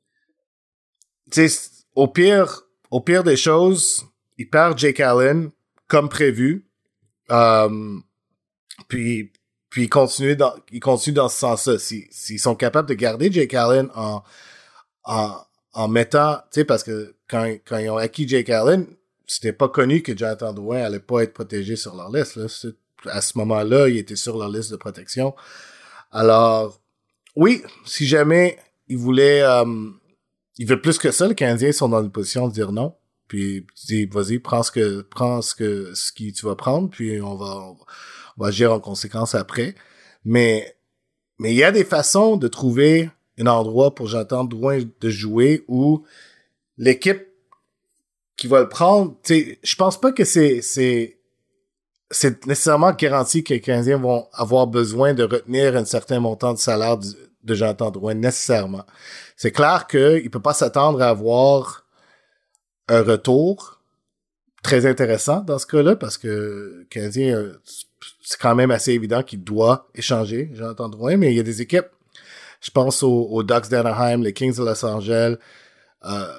tu sais, au pire, au pire des choses, ils perdent Jake Allen comme prévu. Um, puis, puis ils continuent dans, ils continuent dans ce sens-là. Si, s'ils sont capables de garder Jake Allen en, en, en mettant, tu sais, parce que quand, quand ils ont acquis Jake Allen, c'était pas connu que Jonathan Drouin allait pas être protégé sur leur liste, là. C'est, à ce moment-là, il était sur leur liste de protection. Alors, oui, si jamais ils voulaient, euh, ils veulent plus que ça, les Canadiens sont dans une position de dire non. Puis, tu dis, vas-y, prends ce que, prends ce que, ce qui tu vas prendre, puis on va, on va agir en conséquence après. Mais, mais il y a des façons de trouver un endroit pour Jonathan Drouin de jouer où l'équipe qui va le prendre, tu sais, je pense pas que c'est, c'est, c'est nécessairement garanti que les Canadiens vont avoir besoin de retenir un certain montant de salaire de, de Jonathan Drouin, nécessairement. C'est clair qu'il peut pas s'attendre à avoir un retour très intéressant dans ce cas-là, parce que le Canadien, c'est quand même assez évident qu'il doit échanger Jonathan Drouin, mais il y a des équipes, je pense aux, aux Ducks d'Anaheim, les Kings de Los Angeles, euh,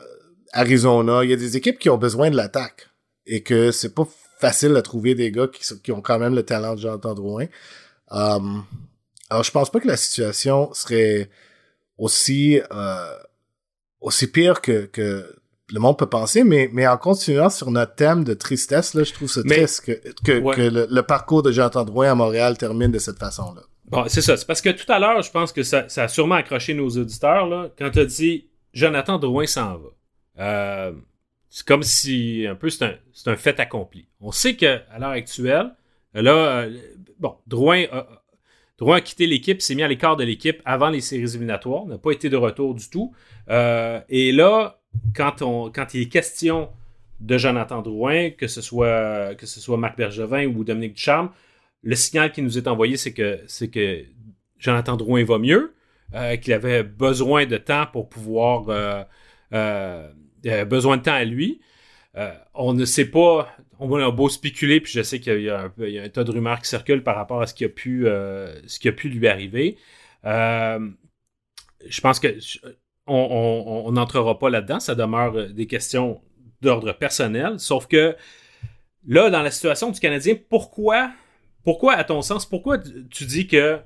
Arizona. Il y a des équipes qui ont besoin de l'attaque et que c'est pas facile de trouver des gars qui, qui ont quand même le talent de Jonathan Drouin. Um, alors, je pense pas que la situation serait aussi euh, aussi pire que, que le monde peut penser, mais, mais en continuant sur notre thème de tristesse, là, je trouve ça mais, triste que, que, ouais. que le, le parcours de Jonathan Drouin à Montréal termine de cette façon-là. Bon, c'est ça. C'est parce que tout à l'heure, je pense que ça, ça a sûrement accroché nos auditeurs, là, quand tu as dit Jonathan Drouin s'en va. Euh, c'est comme si, un peu, c'est un, c'est un fait accompli. On sait qu'à l'heure actuelle, là, euh, bon, Drouin a, Drouin a quitté l'équipe, s'est mis à l'écart de l'équipe avant les séries éliminatoires, n'a pas été de retour du tout. Euh, et là, quand, on, quand il est question de Jonathan Drouin, que ce soit, que ce soit Marc Bergevin ou Dominique Ducharme, le signal qui nous est envoyé, c'est que, c'est que Jonathan Drouin va mieux, euh, qu'il avait besoin de temps pour pouvoir... Euh, euh, euh, besoin de temps à lui. Euh, on ne sait pas... On a beau spéculer, puis je sais qu'il y a un, il y a un tas de rumeurs qui circulent par rapport à ce qui a pu, euh, ce qui a pu lui arriver. Euh, je pense que on n'entrera pas là-dedans. Ça demeure des questions d'ordre personnel. Sauf que là, dans la situation du Canadien, pourquoi, pourquoi à ton sens, pourquoi tu dis que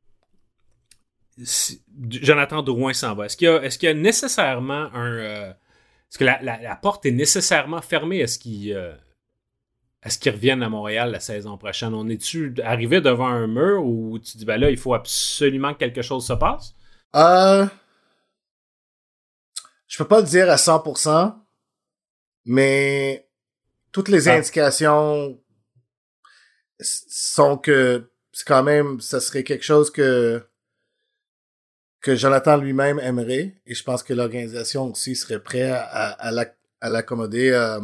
Jonathan Drouin s'en va? Est-ce qu'il y a, est-ce qu'il y a nécessairement un... Euh, est-ce que la, la, la porte est nécessairement fermée? Est-ce qu'il... Euh, Est-ce qu'ils reviennent à Montréal la saison prochaine? On est-tu arrivé devant un mur où tu dis, ben là, il faut absolument que quelque chose se passe? Euh, je peux pas le dire à cent pour cent, mais toutes les ah. indications sont que c'est quand même, ça serait quelque chose que que Jonathan lui-même aimerait, et je pense que l'organisation aussi serait prête à, à, à, à l'accommoder. Euh,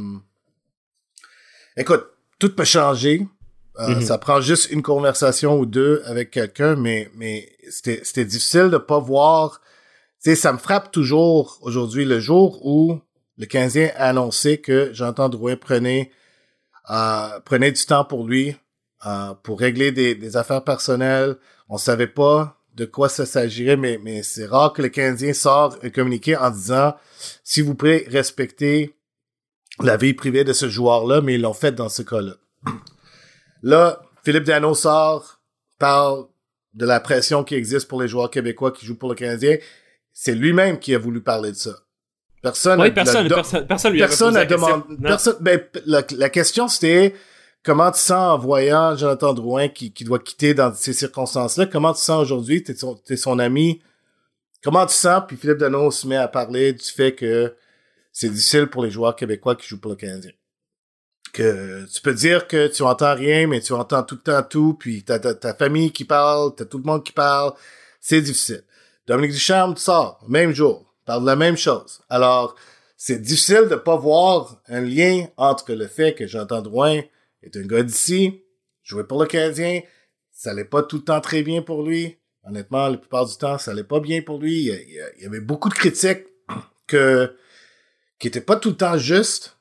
Écoute, tout peut changer. Euh, mm-hmm. Ça prend juste une conversation ou deux avec quelqu'un, mais mais c'était c'était difficile de pas voir. Tu sais, ça me frappe toujours aujourd'hui, le jour où le Canadien a annoncé que Jonathan Drouin prenait euh, prenait du temps pour lui euh, pour régler des, des affaires personnelles. On savait pas de quoi ça s'agirait, mais mais c'est rare que le Canadien sort un communiqué en disant s'il vous plaît, respectez la vie privée de ce joueur-là, mais ils l'ont fait dans ce cas-là. Là, Philippe Danault sort, parle de la pression qui existe pour les joueurs québécois qui jouent pour le Canadien. C'est lui-même qui a voulu parler de ça. Personne oui, a, personne, la, personne, personne lui personne avait posé a la demandé. question. Personne, ben, la, la question, c'était comment tu sens en voyant Jonathan Drouin qui, qui doit quitter dans ces circonstances-là? Comment tu sens aujourd'hui? T'es son, t'es son ami. Comment tu sens? Puis Philippe Danault se met à parler du fait que c'est difficile pour les joueurs québécois qui jouent pour le Canadien. Que tu peux dire que tu entends rien, mais tu entends tout le temps tout, puis t'as, t'as ta famille qui parle, t'as tout le monde qui parle. C'est difficile. Dominique Ducharme, tu sors, même jour, parle de la même chose. Alors, c'est difficile de pas voir un lien entre le fait que Jonathan Drouin est un gars d'ici, jouait pour le Canadien, ça allait pas tout le temps très bien pour lui. Honnêtement, la plupart du temps, ça allait pas bien pour lui. Il y, a, il y avait beaucoup de critiques que qui était pas tout le temps juste,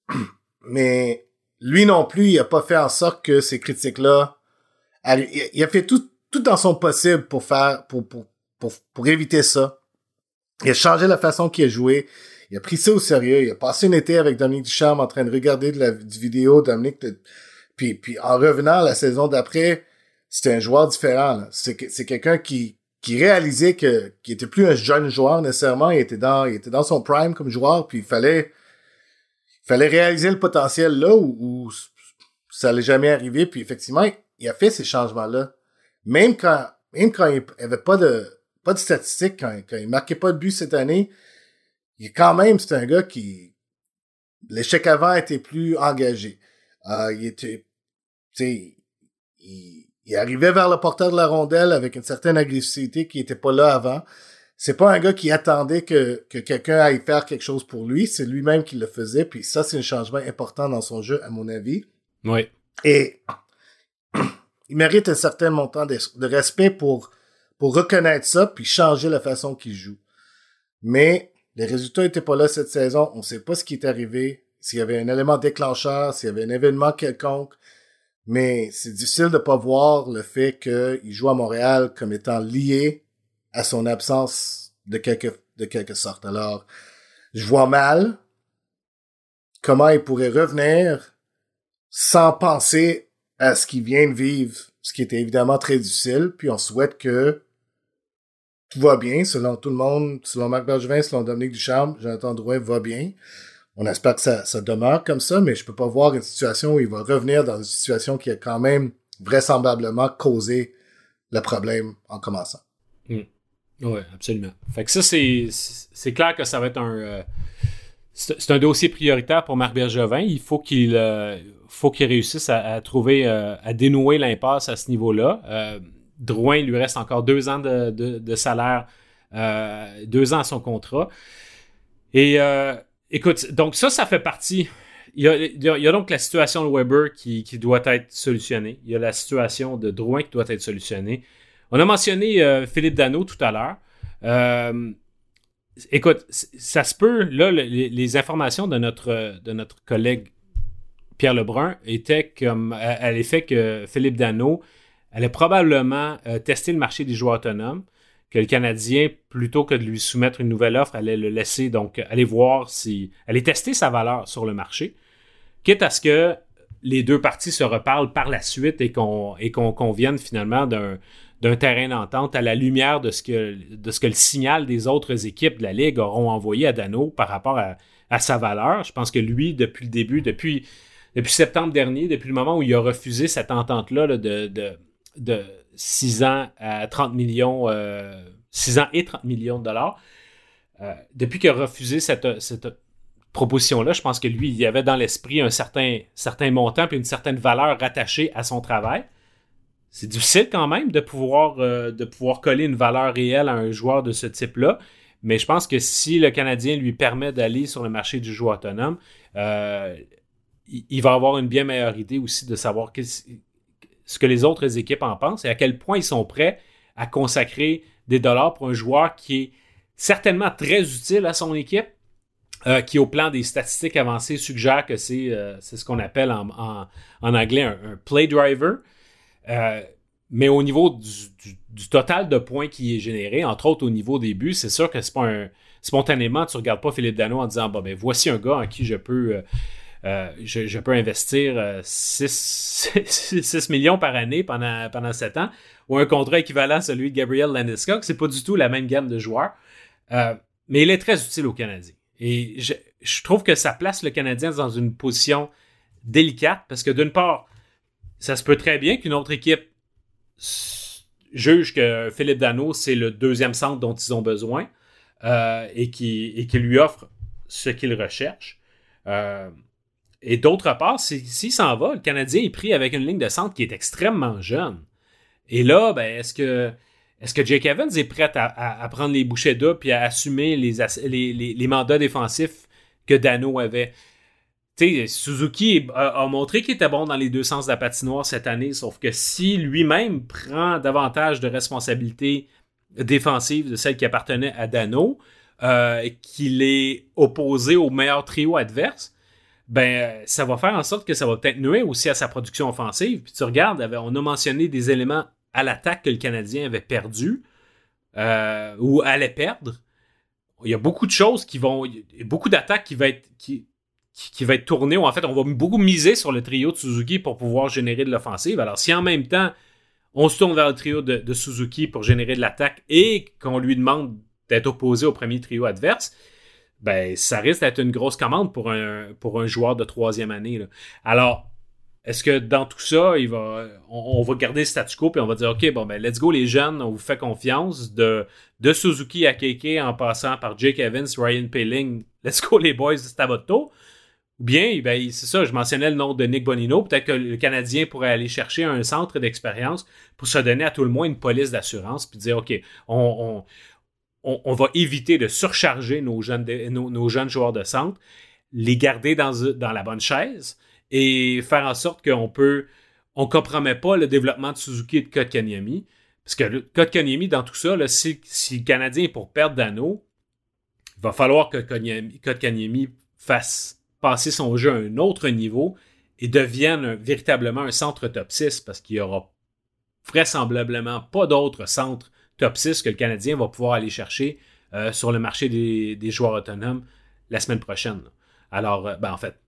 mais lui non plus, il a pas fait en sorte que ces critiques-là, il a fait tout, tout dans son possible pour faire, pour, pour, pour, pour éviter ça. Il a changé la façon qu'il a joué, il a pris ça au sérieux, il a passé un été avec Dominique Ducharme en train de regarder de la du vidéo, Dominique, de, puis, puis en revenant la saison d'après, c'était un joueur différent, là. C'est, c'est quelqu'un qui, qui réalisait que qu'il était plus un jeune joueur nécessairement, il était dans il était dans son prime comme joueur, puis il fallait il fallait réaliser le potentiel là où, où ça allait jamais arriver, puis effectivement il a fait ces changements là, même quand même quand il avait pas de pas de statistiques, quand, quand il marquait pas de but cette année, il quand même c'est un gars qui l'échec avant était plus engagé, euh, il était tu sais il Il arrivait vers le porteur de la rondelle avec une certaine agressivité qui était pas là avant. C'est pas un gars qui attendait que, que quelqu'un aille faire quelque chose pour lui. C'est lui-même qui le faisait. Puis ça, c'est un changement important dans son jeu, à mon avis. Oui. Et il mérite un certain montant de, de respect pour, pour reconnaître ça puis changer la façon qu'il joue. Mais les résultats étaient pas là cette saison. On sait pas ce qui est arrivé. S'il y avait un élément déclencheur, s'il y avait un événement quelconque. Mais c'est difficile de pas voir le fait qu'il joue à Montréal comme étant lié à son absence de quelque, de quelque sorte. Alors, je vois mal comment il pourrait revenir sans penser à ce qu'il vient de vivre, ce qui était évidemment très difficile, puis on souhaite que tout va bien, selon tout le monde, selon Marc Bergevin, selon Dominique Ducharme, Jonathan Drouin va bien. On espère que ça, ça demeure comme ça, mais je peux pas voir une situation où il va revenir dans une situation qui a quand même vraisemblablement causé le problème en commençant. Mmh. Oui, absolument. Fait que ça, c'est, c'est clair que ça va être un... Euh, c'est, c'est un dossier prioritaire pour Marc Bergevin. Il faut qu'il, euh, faut qu'il réussisse à, à trouver, euh, à dénouer l'impasse à ce niveau-là. Euh, Drouin, il lui reste encore deux ans de, de, de salaire, euh, deux ans à son contrat. Et euh, écoute, donc ça, ça fait partie... Il y, a, il y a donc la situation de Weber qui, qui doit être solutionnée. Il y a la situation de Drouin qui doit être solutionnée. On a mentionné euh, Philippe Danault tout à l'heure. Euh, écoute, ça se peut, là, les, les informations de notre, de notre collègue Pierre Lebrun étaient comme à, à l'effet que Philippe Danault allait probablement euh, tester le marché des joueurs autonomes, que le Canadien, plutôt que de lui soumettre une nouvelle offre, allait le laisser, donc aller voir si... aller tester sa valeur sur le marché, quitte à ce que les deux parties se reparlent par la suite et qu'on, et qu'on convienne finalement d'un, d'un terrain d'entente à la lumière de ce, que, de ce que le signal des autres équipes de la Ligue auront envoyé à Danault par rapport à, à sa valeur. Je pense que lui, depuis le début, depuis, depuis septembre dernier, depuis le moment où il a refusé cette entente-là là, de, de, de six ans à trente millions, euh, six ans et trente millions de dollars, euh, depuis qu'il a refusé cette, cette proposition-là, je pense que lui, il y avait dans l'esprit un certain, certain montant puis une certaine valeur rattachée à son travail. C'est difficile quand même de pouvoir, euh, de pouvoir coller une valeur réelle à un joueur de ce type-là, mais je pense que si le Canadien lui permet d'aller sur le marché du joueur autonome, euh, il, il va avoir une bien meilleure idée aussi de savoir que, ce que les autres équipes en pensent et à quel point ils sont prêts à consacrer des dollars pour un joueur qui est certainement très utile à son équipe, Euh, qui, au plan des statistiques avancées, suggère que c'est, euh, c'est ce qu'on appelle en, en, en anglais un, un play driver. Euh, mais au niveau du, du, du total de points qui est généré, entre autres au niveau des buts, c'est sûr que c'est pas un, spontanément, tu ne regardes pas Philippe Danault en disant bon, ben, voici un gars en qui je peux, euh, euh, je, je peux investir euh, six millions par année pendant, pendant sept ans, ou un contrat équivalent à celui de Gabriel Landeskog. C'est pas du tout la même gamme de joueurs. Euh, mais il est très utile au Canadien. Et je, je trouve que ça place le Canadien dans une position délicate parce que d'une part, ça se peut très bien qu'une autre équipe juge que Philippe Danault, c'est le deuxième centre dont ils ont besoin euh, et, qui, et qui lui offre ce qu'il recherche. Euh, et d'autre part, s'il s'en va, le Canadien est pris avec une ligne de centre qui est extrêmement jeune. Et là, ben, est-ce que Est-ce que Jake Evans est prêt à, à, à prendre les bouchées d'eau puis à assumer les, les, les, les mandats défensifs que Danault avait? Tu sais, Suzuki a, a montré qu'il était bon dans les deux sens de la patinoire cette année, sauf que si lui-même prend davantage de responsabilités défensives de celles qui appartenaient à Danault, euh, qu'il est opposé au meilleur trio adverse, ben ça va faire en sorte que ça va peut-être nuire aussi à sa production offensive. Puis tu regardes, on a mentionné des éléments à l'attaque que le Canadien avait perdu euh, ou allait perdre. Il y a beaucoup de choses qui vont... Il y a beaucoup d'attaques qui vont être, qui, qui, qui va être tournées. En fait, on va beaucoup miser sur le trio de Suzuki pour pouvoir générer de l'offensive. Alors, si en même temps, on se tourne vers le trio de, de Suzuki pour générer de l'attaque et qu'on lui demande d'être opposé au premier trio adverse, ben ça risque d'être une grosse commande pour un, pour un joueur de troisième année, là. Alors, est-ce que dans tout ça, il va, on, on va garder le statu quo et on va dire, OK, bon, ben, let's go les jeunes, on vous fait confiance. De, de Suzuki à Keke en passant par Jake Evans, Ryan Poehling, let's go les boys, c'est à votre tour. Ou bien, ben, c'est ça, je mentionnais le nom de Nick Bonino. Peut-être que le Canadien pourrait aller chercher un centre d'expérience pour se donner à tout le moins une police d'assurance puis dire, OK, on, on, on, on va éviter de surcharger nos jeunes, nos, nos jeunes joueurs de centre, les garder dans, dans la bonne chaise, et faire en sorte qu'on peut, on compromet pas le développement de Suzuki et de Kotkaniemi. Parce que Kotkaniemi, dans tout ça, là, si, si le Canadien est pour perdre Danault, il va falloir que Kotkaniemi fasse passer son jeu à un autre niveau et devienne un, véritablement un centre top six, parce qu'il y aura vraisemblablement pas d'autres centres top six que le Canadien va pouvoir aller chercher euh, sur le marché des, des joueurs autonomes la semaine prochaine. Alors, euh, ben en fait,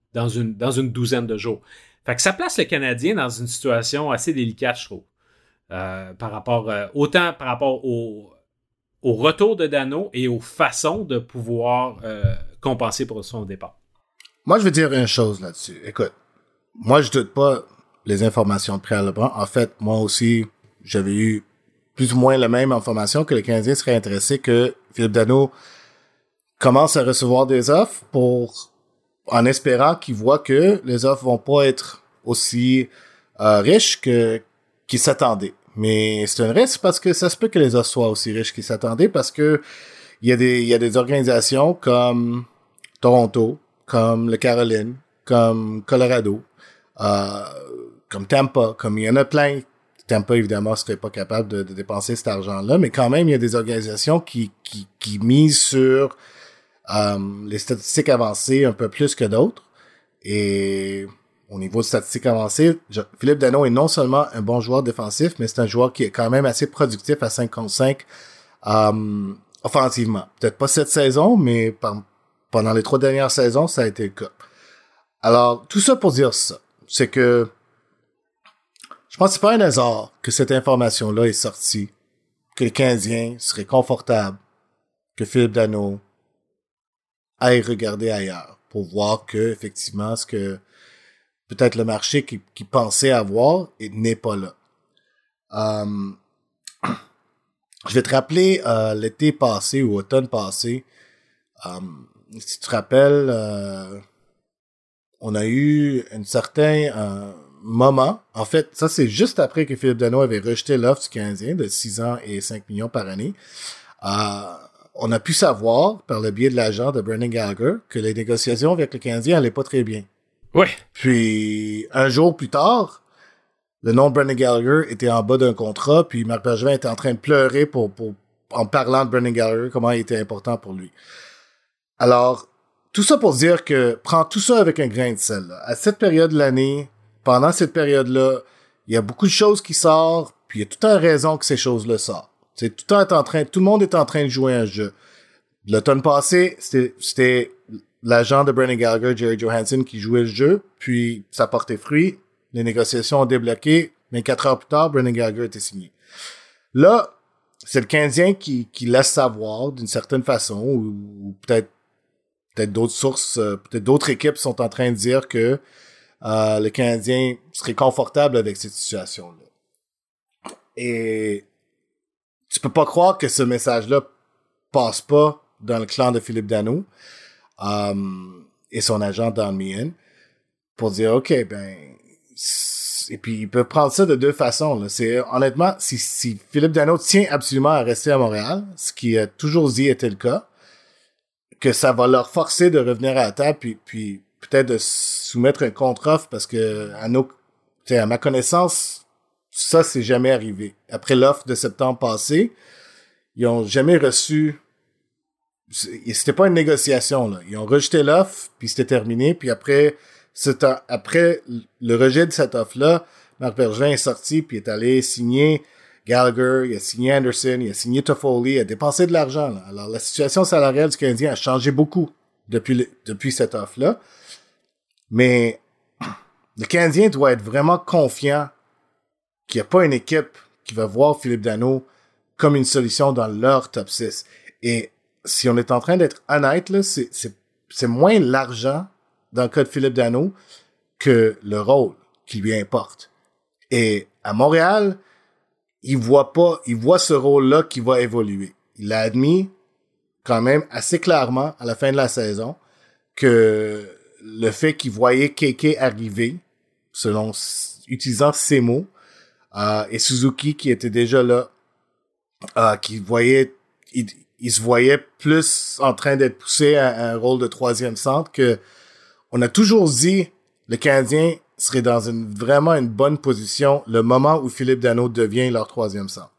dans une, dans une douzaine de jours. Fait que ça place le Canadien dans une situation assez délicate, je trouve. Euh, par rapport, euh, autant par rapport au, au retour de Danault et aux façons de pouvoir euh, compenser pour son départ. Moi, je veux dire une chose là-dessus. Écoute, moi, je doute pas les informations préalablement. En fait, moi aussi, j'avais eu plus ou moins la même information que le Canadien serait intéressé que Philippe Danault commence à recevoir des offres pour, en espérant qu'il voit que les offres vont pas être aussi euh, riches que qu'il s'attendait. Mais c'est un risque parce que ça se peut que les offres soient aussi riches qu'ils s'attendaient parce que il y a des il y a des organisations comme Toronto, comme le Caroline, comme Colorado, euh, comme Tampa, comme il y en a plein. Tampa, évidemment, serait pas capable de, de dépenser cet argent-là, mais quand même, il y a des organisations qui qui, qui misent sur euh, les statistiques avancées un peu plus que d'autres. Et au niveau de statistiques avancées, je, Philippe Danault est non seulement un bon joueur défensif, mais c'est un joueur qui est quand même assez productif à cinq contre cinq euh, offensivement. Peut-être pas cette saison, mais par, pendant les trois dernières saisons, ça a été le cas. Alors, tout ça pour dire ça, c'est que je pense que c'est pas un hasard que cette information-là est sortie, que les Canadiens seraient confortables, que Philippe Danault aille regarder ailleurs pour voir que, effectivement, ce que peut-être le marché qu'il qui pensait avoir n'est pas là. Um, je vais te rappeler euh, l'été passé ou automne passé, um, si tu te rappelles, euh, on a eu un certain euh, moment. En fait, ça, c'est juste après que Philippe Danault avait rejeté l'offre du Canadien de six ans et cinq millions par année. Euh, on a pu savoir, par le biais de l'agent de Brendan Gallagher, que les négociations avec le Canadien allaient pas très bien. Ouais. Puis, un jour plus tard, le nom de Brendan Gallagher était en bas d'un contrat, puis Marc Bergevin était en train de pleurer pour, pour, en parlant de Brendan Gallagher, comment il était important pour lui. Alors, tout ça pour dire que, prends tout ça avec un grain de sel, là. À cette période de l'année, pendant cette période-là, il y a beaucoup de choses qui sortent, puis il y a tout le temps raison que ces choses-là sortent. C'est tout le temps est en train, tout le monde est en train de jouer un jeu. L'automne passé, c'était, c'était l'agent de Brendan Gallagher, Jerry Johansson, qui jouait le jeu, puis ça portait fruit. Les négociations ont débloqué, mais quatre heures plus tard, Brendan Gallagher était signé. Là, c'est le Canadien qui, qui laisse savoir, d'une certaine façon, ou, ou peut-être, peut-être d'autres sources, euh, peut-être d'autres équipes sont en train de dire que euh, le Canadien serait confortable avec cette situation-là. Et tu peux pas croire que ce message-là passe pas dans le clan de Philippe Danault um, et son agent Don Meehan pour dire OK, ben et puis ils peuvent prendre ça de deux façons. Là. C'est honnêtement, si, si Philippe Danault tient absolument à rester à Montréal, ce qui a toujours dit était le cas, que ça va leur forcer de revenir à la table puis, puis peut-être de soumettre un contre-offre parce que à nos, à ma connaissance, ça, c'est jamais arrivé. Après l'offre de septembre passé, ils ont jamais reçu... C'était pas une négociation, là. Ils ont rejeté l'offre, puis c'était terminé. Puis après, c'est un... après le rejet de cette offre-là, Marc Bergevin est sorti, puis est allé signer Gallagher, il a signé Anderson, il a signé Toffoli, il a dépensé de l'argent. Là. Alors, la situation salariale du Canadien a changé beaucoup depuis, le... depuis cette offre-là. Mais le Canadien doit être vraiment confiant qu'il n'y a pas une équipe qui va voir Philippe Danault comme une solution dans leur top six. Et si on est en train d'être honnête, là, c'est, c'est, c'est moins l'argent dans le cas de Philippe Danault que le rôle qui lui importe. Et à Montréal, il voit pas, il voit ce rôle-là qui va évoluer. Il l'a admis quand même assez clairement à la fin de la saison que le fait qu'il voyait Keke arriver, selon, utilisant ses mots, Euh, et Suzuki qui était déjà là, euh, qui voyait, il, il se voyait plus en train d'être poussé à, à un rôle de troisième centre que on a toujours dit le Canadien serait dans une vraiment une bonne position le moment où Philippe Danault devient leur troisième centre.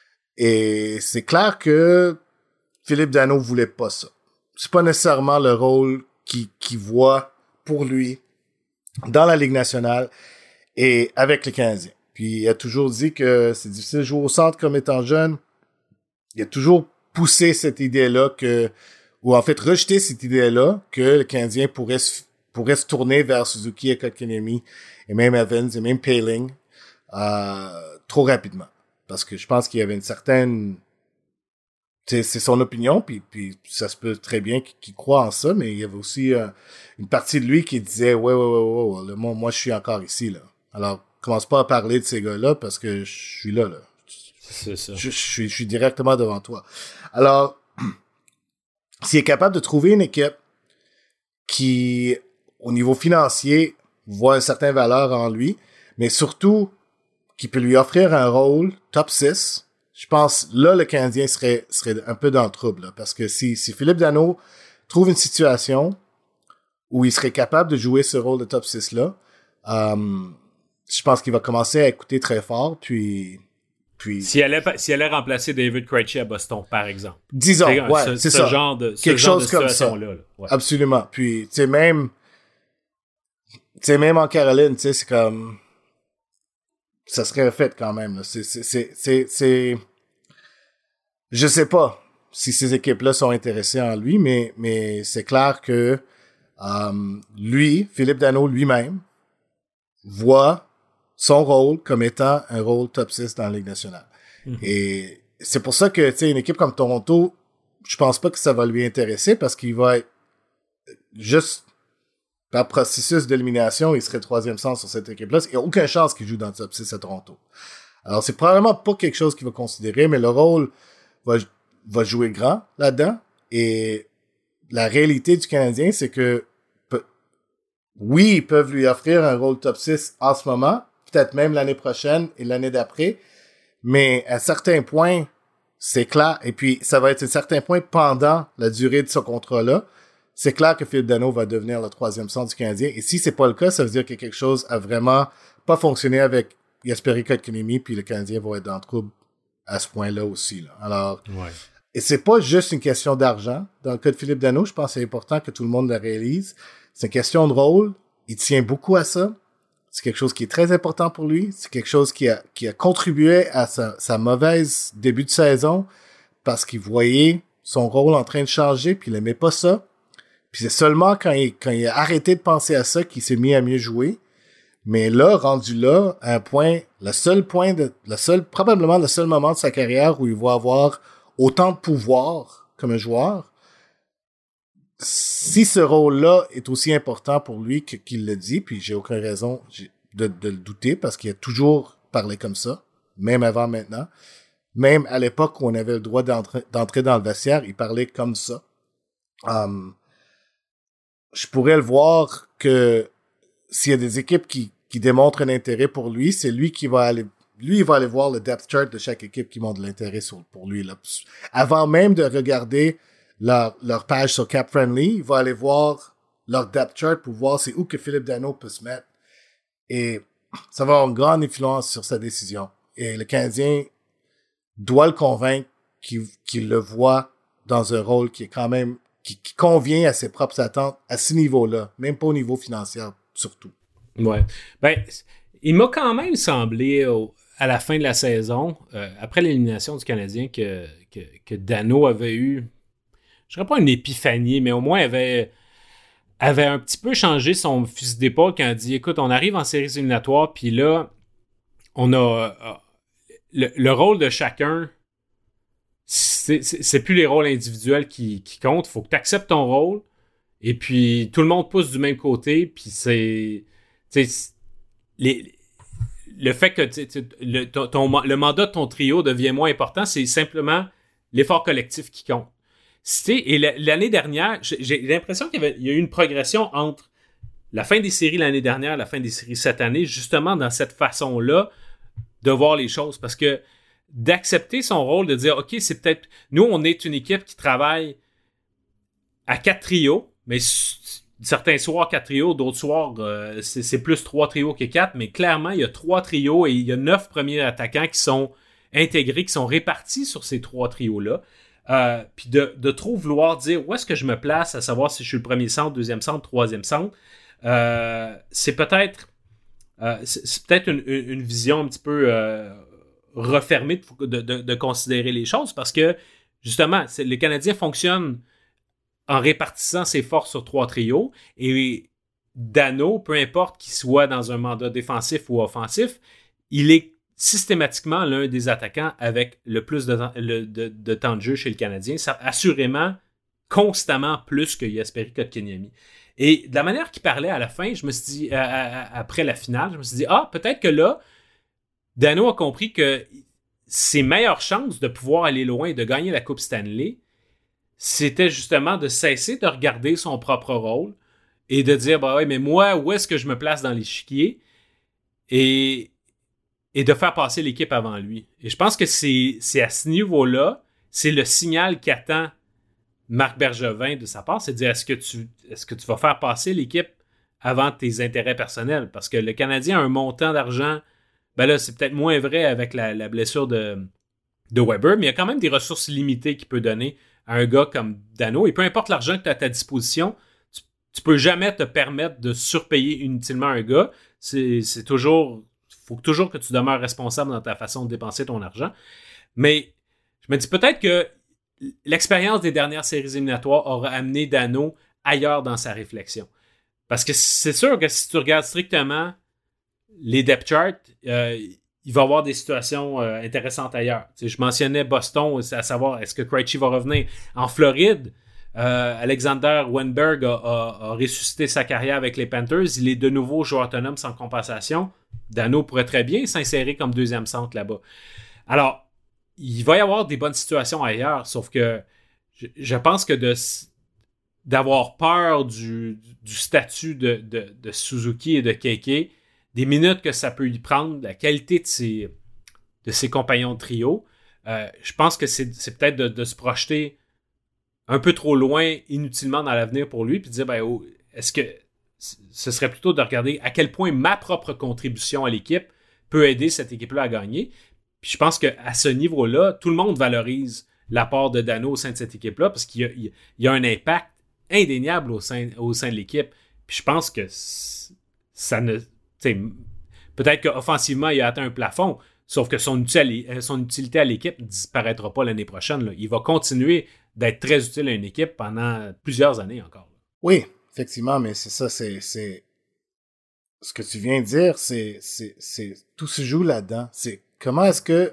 Et c'est clair que Philippe Danault voulait pas ça. C'est pas nécessairement le rôle qu'il, qu'il voit pour lui dans la Ligue nationale et avec les Canadiens. Puis il a toujours dit que c'est difficile de jouer au centre comme étant jeune. Il a toujours poussé cette idée-là que, ou en fait rejeté cette idée-là que le Canadien pourrait pourrait se tourner vers Suzuki et Kotkaniemi et même Evans et même Poehling euh, trop rapidement. Parce que je pense qu'il y avait une certaine... C'est, c'est son opinion, puis, puis ça se peut très bien qu'il, qu'il croit en ça, mais il y avait aussi euh, une partie de lui qui disait « Ouais, ouais, ouais, ouais, ouais, là, moi, moi, je suis encore ici, là. » Alors, commence pas à parler de ces gars-là parce que je suis là, là. C'est ça. Je, je, suis, je suis directement devant toi. Alors, s'il est capable de trouver une équipe qui, au niveau financier, voit une certaine valeur en lui, mais surtout qui peut lui offrir un rôle top six, je pense, là, le Canadien serait, serait un peu dans le trouble, là, parce que si, si Philippe Danault trouve une situation où il serait capable de jouer ce rôle de top six-là, euh, je pense qu'il va commencer à écouter très fort, puis... puis s'il allait, s'il allait remplacer David Krejci à Boston, par exemple. Disons, c'est, ouais, ce, c'est ce ça. Genre de, ce Quelque genre chose de comme ça. là, là. Ouais. Absolument. Puis, tu sais, même... Tu sais, même en Caroline, tu sais, c'est comme... Ça serait fait quand même, là. C'est... c'est, c'est, c'est, c'est... Je sais pas si ces équipes-là sont intéressées en lui, mais, mais c'est clair que euh, lui, Philippe Danault lui-même, voit son rôle comme étant un rôle top six dans la Ligue nationale. Mm-hmm. Et c'est pour ça que, tu sais, une équipe comme Toronto, je pense pas que ça va lui intéresser parce qu'il va être juste par processus d'élimination, il serait troisième centre sur cette équipe-là. Il n'y a aucune chance qu'il joue dans le top six à Toronto. Alors, c'est probablement pas quelque chose qu'il va considérer, mais le rôle va, va jouer grand là-dedans. Et la réalité du Canadien, c'est que pe- oui, ils peuvent lui offrir un rôle top six en ce moment, peut-être même l'année prochaine et l'année d'après, mais à certains points, c'est clair, et puis ça va être à certains points pendant la durée de ce contrat-là, c'est clair que Philippe Danault va devenir le troisième centre du Canadien, et si c'est pas le cas, ça veut dire que quelque chose a vraiment pas fonctionné avec Jesperi Kotkaniemi, puis le Canadien va être dans le trouble à ce point-là aussi, là. Alors, ouais. Et c'est pas juste une question d'argent. Dans le cas de Philippe Danault, je pense que c'est important que tout le monde le réalise. C'est une question de rôle. Il tient beaucoup à ça. C'est quelque chose qui est très important pour lui. C'est quelque chose qui a, qui a contribué à sa, sa mauvaise début de saison parce qu'il voyait son rôle en train de changer puis il aimait pas ça. Puis c'est seulement quand il, quand il a arrêté de penser à ça qu'il s'est mis à mieux jouer. Mais là, rendu là, à un point, le seul point de, le seul, probablement le seul moment de sa carrière où il va avoir autant de pouvoir comme un joueur, si ce rôle-là est aussi important pour lui que, qu'il le dit, puis j'ai aucune raison de, de le douter parce qu'il a toujours parlé comme ça, même avant maintenant. Même à l'époque où on avait le droit d'entrer, d'entrer dans le vestiaire, il parlait comme ça. Um, je pourrais le voir que s'il y a des équipes qui, qui démontrent un intérêt pour lui, c'est lui qui va aller, lui, il va aller voir le depth chart de chaque équipe qui montre de l'intérêt sur, pour lui, là. Avant même de regarder leur, leur page sur Cap Friendly, il va aller voir leur depth chart pour voir c'est où que Philippe Danault peut se mettre. Et ça va avoir une grande influence sur sa décision. Et le Canadien doit le convaincre qu'il, qu'il le voit dans un rôle qui est quand même Qui, qui convient à ses propres attentes à ce niveau-là, même pas au niveau financier, surtout. Ouais. Ben, il m'a quand même semblé, au, à la fin de la saison, euh, après l'élimination du Canadien, que, que, que Danault avait eu, je dirais pas une épiphanie, mais au moins avait, avait un petit peu changé son fusil d'épaule quand il a dit, écoute, on arrive en séries éliminatoires, puis là, on a euh, le, le rôle de chacun. C'est, c'est, c'est plus les rôles individuels qui, qui comptent. Il faut que tu acceptes ton rôle. Et puis, tout le monde pousse du même côté. Puis, c'est... Les, le fait que le, ton, ton, le mandat de ton trio devient moins important, c'est simplement l'effort collectif qui compte. Et l'année dernière, j'ai l'impression qu'il y, avait, il y a eu une progression entre la fin des séries l'année dernière et la fin des séries cette année, justement dans cette façon-là de voir les choses. Parce que d'accepter son rôle, de dire, OK, c'est peut-être... Nous, on est une équipe qui travaille à quatre trios, mais certains soirs, quatre trios, d'autres soirs, euh, c'est, c'est plus trois trios que quatre, mais clairement, il y a trois trios et il y a neuf premiers attaquants qui sont intégrés, qui sont répartis sur ces trois trios-là. Euh, puis de, de trop vouloir dire où est-ce que je me place, à savoir si je suis le premier centre, deuxième centre, troisième centre, euh, c'est peut-être... Euh, c'est, c'est peut-être une, une vision un petit peu... Euh, refermé de, de, de considérer les choses parce que, justement, c'est, les Canadiens fonctionnent en répartissant ses forces sur trois trios et Dano, peu importe qu'il soit dans un mandat défensif ou offensif, il est systématiquement l'un des attaquants avec le plus de temps, le, de, de temps de jeu chez le Canadien. Ça, assurément, constamment plus que Jesperi Kotkaniemi. Et de la manière qu'il parlait à la fin, je me suis dit, à, à, après la finale, je me suis dit, ah, peut-être que là, Dano a compris que ses meilleures chances de pouvoir aller loin et de gagner la Coupe Stanley, c'était justement de cesser de regarder son propre rôle et de dire, bah ouais, mais moi, où est-ce que je me place dans l'échiquier? Et, et de faire passer l'équipe avant lui. Et je pense que c'est, c'est à ce niveau-là, c'est le signal qu'attend Marc Bergevin de sa part, c'est de dire, est-ce que tu, est-ce que tu vas faire passer l'équipe avant tes intérêts personnels? Parce que le Canadien a un montant d'argent, ben là, c'est peut-être moins vrai avec la, la blessure de, de Weber, mais il y a quand même des ressources limitées qu'il peut donner à un gars comme Dano. Et peu importe l'argent que tu as à ta disposition, tu, tu peux jamais te permettre de surpayer inutilement un gars. C'est, c'est toujours... Il faut toujours que tu demeures responsable dans ta façon de dépenser ton argent. Mais je me dis peut-être que l'expérience des dernières séries éliminatoires aura amené Dano ailleurs dans sa réflexion. Parce que c'est sûr que si tu regardes strictement les depth charts, euh, il va y avoir des situations euh, intéressantes ailleurs. Tu sais, je mentionnais Boston, à savoir est-ce que Krejci va revenir. En Floride, euh, Alexander Wennberg a, a, a ressuscité sa carrière avec les Panthers. Il est de nouveau joueur autonome sans compensation. Dano pourrait très bien s'insérer comme deuxième centre là-bas. Alors, il va y avoir des bonnes situations ailleurs, sauf que je, je pense que de, d'avoir peur du, du statut de, de, de Suzuki et de Keke, des minutes que ça peut y prendre, la qualité de ses, de ses compagnons de trio, euh, je pense que c'est, c'est peut-être de, de se projeter un peu trop loin inutilement dans l'avenir pour lui, puis de dire, ben, oh, est-ce que ce serait plutôt de regarder à quel point ma propre contribution à l'équipe peut aider cette équipe-là à gagner. Puis je pense qu'à ce niveau-là, tout le monde valorise l'apport de Dano au sein de cette équipe-là parce qu'il y a, il y a un impact indéniable au sein, au sein de l'équipe. Puis je pense que ça ne... Peut-être qu'offensivement, il a atteint un plafond, sauf que son utilité, son utilité à l'équipe ne disparaîtra pas l'année prochaine. Là. Il va continuer d'être très utile à une équipe pendant plusieurs années encore. Oui, effectivement, mais c'est ça, c'est... c'est... Ce que tu viens de dire, c'est, c'est, c'est... Tout se joue là-dedans. C'est comment est-ce que...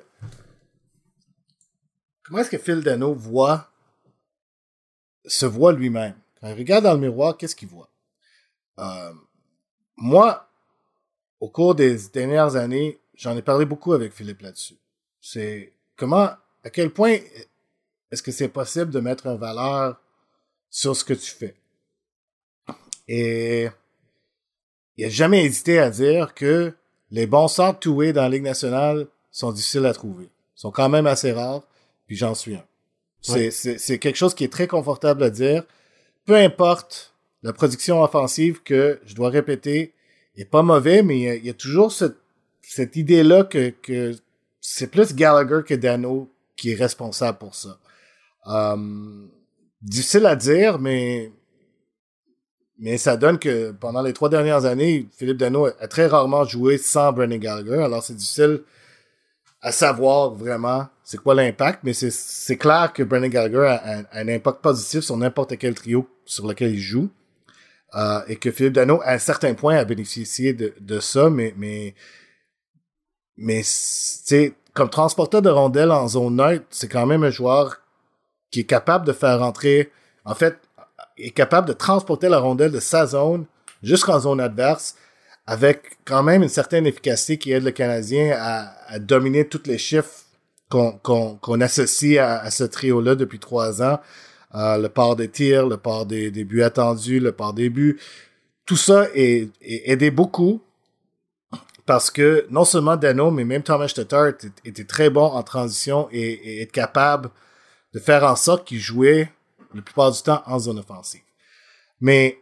Comment est-ce que Phil Dano voit... se voit lui-même? Quand il regarde dans le miroir, qu'est-ce qu'il voit? Euh, moi, au cours des dernières années, j'en ai parlé beaucoup avec Philippe là-dessus. C'est comment... À quel point est-ce que c'est possible de mettre une valeur sur ce que tu fais? Et... il n'a jamais hésité à dire que les bons centres two-way dans la Ligue nationale sont difficiles à trouver. Ils sont quand même assez rares, puis j'en suis un. C'est, ouais. c'est, c'est quelque chose qui est très confortable à dire. Peu importe la production offensive que, je dois répéter, est pas mauvais, mais il y a, il y a toujours cette, cette idée-là que, que c'est plus Gallagher que Dano qui est responsable pour ça. Um, difficile à dire, mais... Mais ça donne que pendant les trois dernières années, Philippe Dano a très rarement joué sans Brendan Gallagher. Alors c'est difficile à savoir vraiment c'est quoi l'impact, mais c'est, c'est clair que Brendan Gallagher a, a, a un impact positif sur n'importe quel trio sur lequel il joue. Euh, et que Philippe Dano, à un certain point, a bénéficié de, de ça, mais, mais, mais c'est comme transporteur de rondelles en zone neutre, c'est quand même un joueur qui est capable de faire rentrer, en fait, est capable de transporter la rondelle de sa zone jusqu'en zone adverse avec quand même une certaine efficacité qui aide le Canadien à, à dominer tous les chiffres qu'on, qu'on, qu'on associe à, à ce trio-là depuis trois ans. Euh, le part des tirs, le part des, des buts attendus, le part des buts. Tout ça est, est aidé beaucoup parce que non seulement Dano, mais même Thomas Tatar était, était très bon en transition et, et est capable de faire en sorte qu'il jouait la plupart du temps en zone offensive. Mais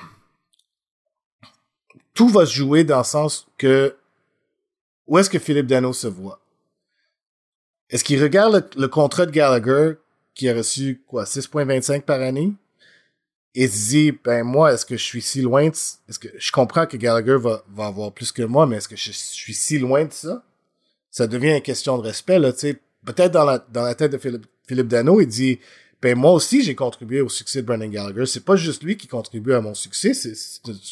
tout va se jouer dans le sens que où est-ce que Philippe Dano se voit? Est-ce qu'il regarde le, le contrat de Gallagher qui a reçu quoi six virgule vingt-cinq par année et se dit ben moi est-ce que je suis si loin de, est-ce que je comprends que Gallagher va, va avoir plus que moi, mais est-ce que je, je suis si loin de ça? Ça devient une question de respect là, tu sais. Peut-être dans la dans la tête de Philippe, Philippe Dano, il dit ben moi aussi j'ai contribué au succès de Brendan Gallagher. C'est pas juste lui qui contribue à mon succès, c'est, c'est,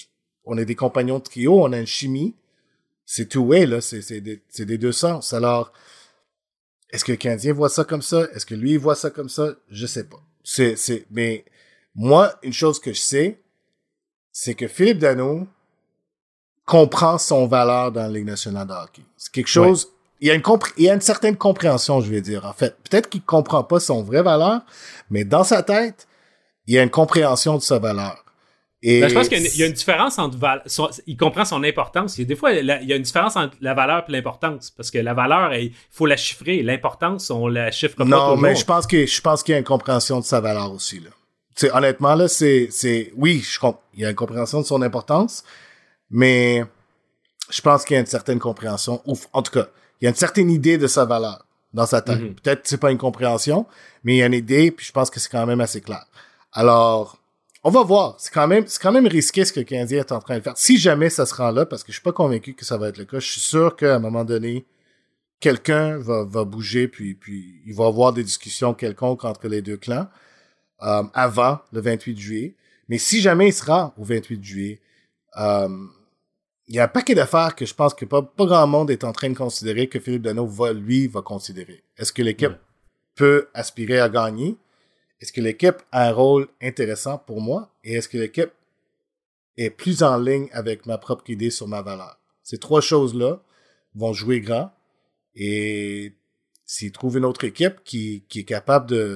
on est des compagnons de trio, on a une chimie. C'est two-way, là. C'est, c'est, des, c'est des deux sens. Alors, est-ce que le Canadien voit ça comme ça? Est-ce que lui, il voit ça comme ça? Je sais pas. C'est, c'est, mais moi, une chose que je sais, c'est que Philippe Danault comprend son valeur dans la Ligue nationale de hockey. C'est quelque chose... Ouais. Il y a une compré- il y a une certaine compréhension, je vais dire. En fait, peut-être qu'il comprend pas son vraie valeur, mais dans sa tête, il y a une compréhension de sa valeur. Et ben, je pense qu'il y a une, il y a une différence entre val- son, il comprend son importance. Il y a des fois, la, il y a une différence entre la valeur et l'importance, parce que la valeur, il faut la chiffrer. L'importance, on la chiffre pas non, toujours. mais je pense que je pense qu'il y a une compréhension de sa valeur aussi là. Tu sais, honnêtement là, c'est c'est oui, je comp- il y a une compréhension de son importance, mais je pense qu'il y a une certaine compréhension, ou en tout cas, il y a une certaine idée de sa valeur dans sa tête. Mm-hmm. Peut-être que c'est pas une compréhension, mais il y a une idée, puis je pense que c'est quand même assez clair. Alors, on va voir. C'est quand même, c'est quand même risqué ce que le Canadien est en train de faire. Si jamais ça se rend là, parce que je suis pas convaincu que ça va être le cas, je suis sûr qu'à un moment donné, quelqu'un va, va bouger, puis, puis il va y avoir des discussions quelconques entre les deux clans euh, avant le vingt-huit juillet. Mais si jamais il se rend au vingt-huit juillet, euh, il y a un paquet d'affaires que je pense que pas, pas grand monde est en train de considérer que Philippe Danault va, lui, va considérer. Est-ce que l'équipe ouais. peut aspirer à gagner? Est-ce que l'équipe a un rôle intéressant pour moi? Et est-ce que l'équipe est plus en ligne avec ma propre idée sur ma valeur? Ces trois choses-là vont jouer grand. Et s'il trouve une autre équipe qui, qui est capable de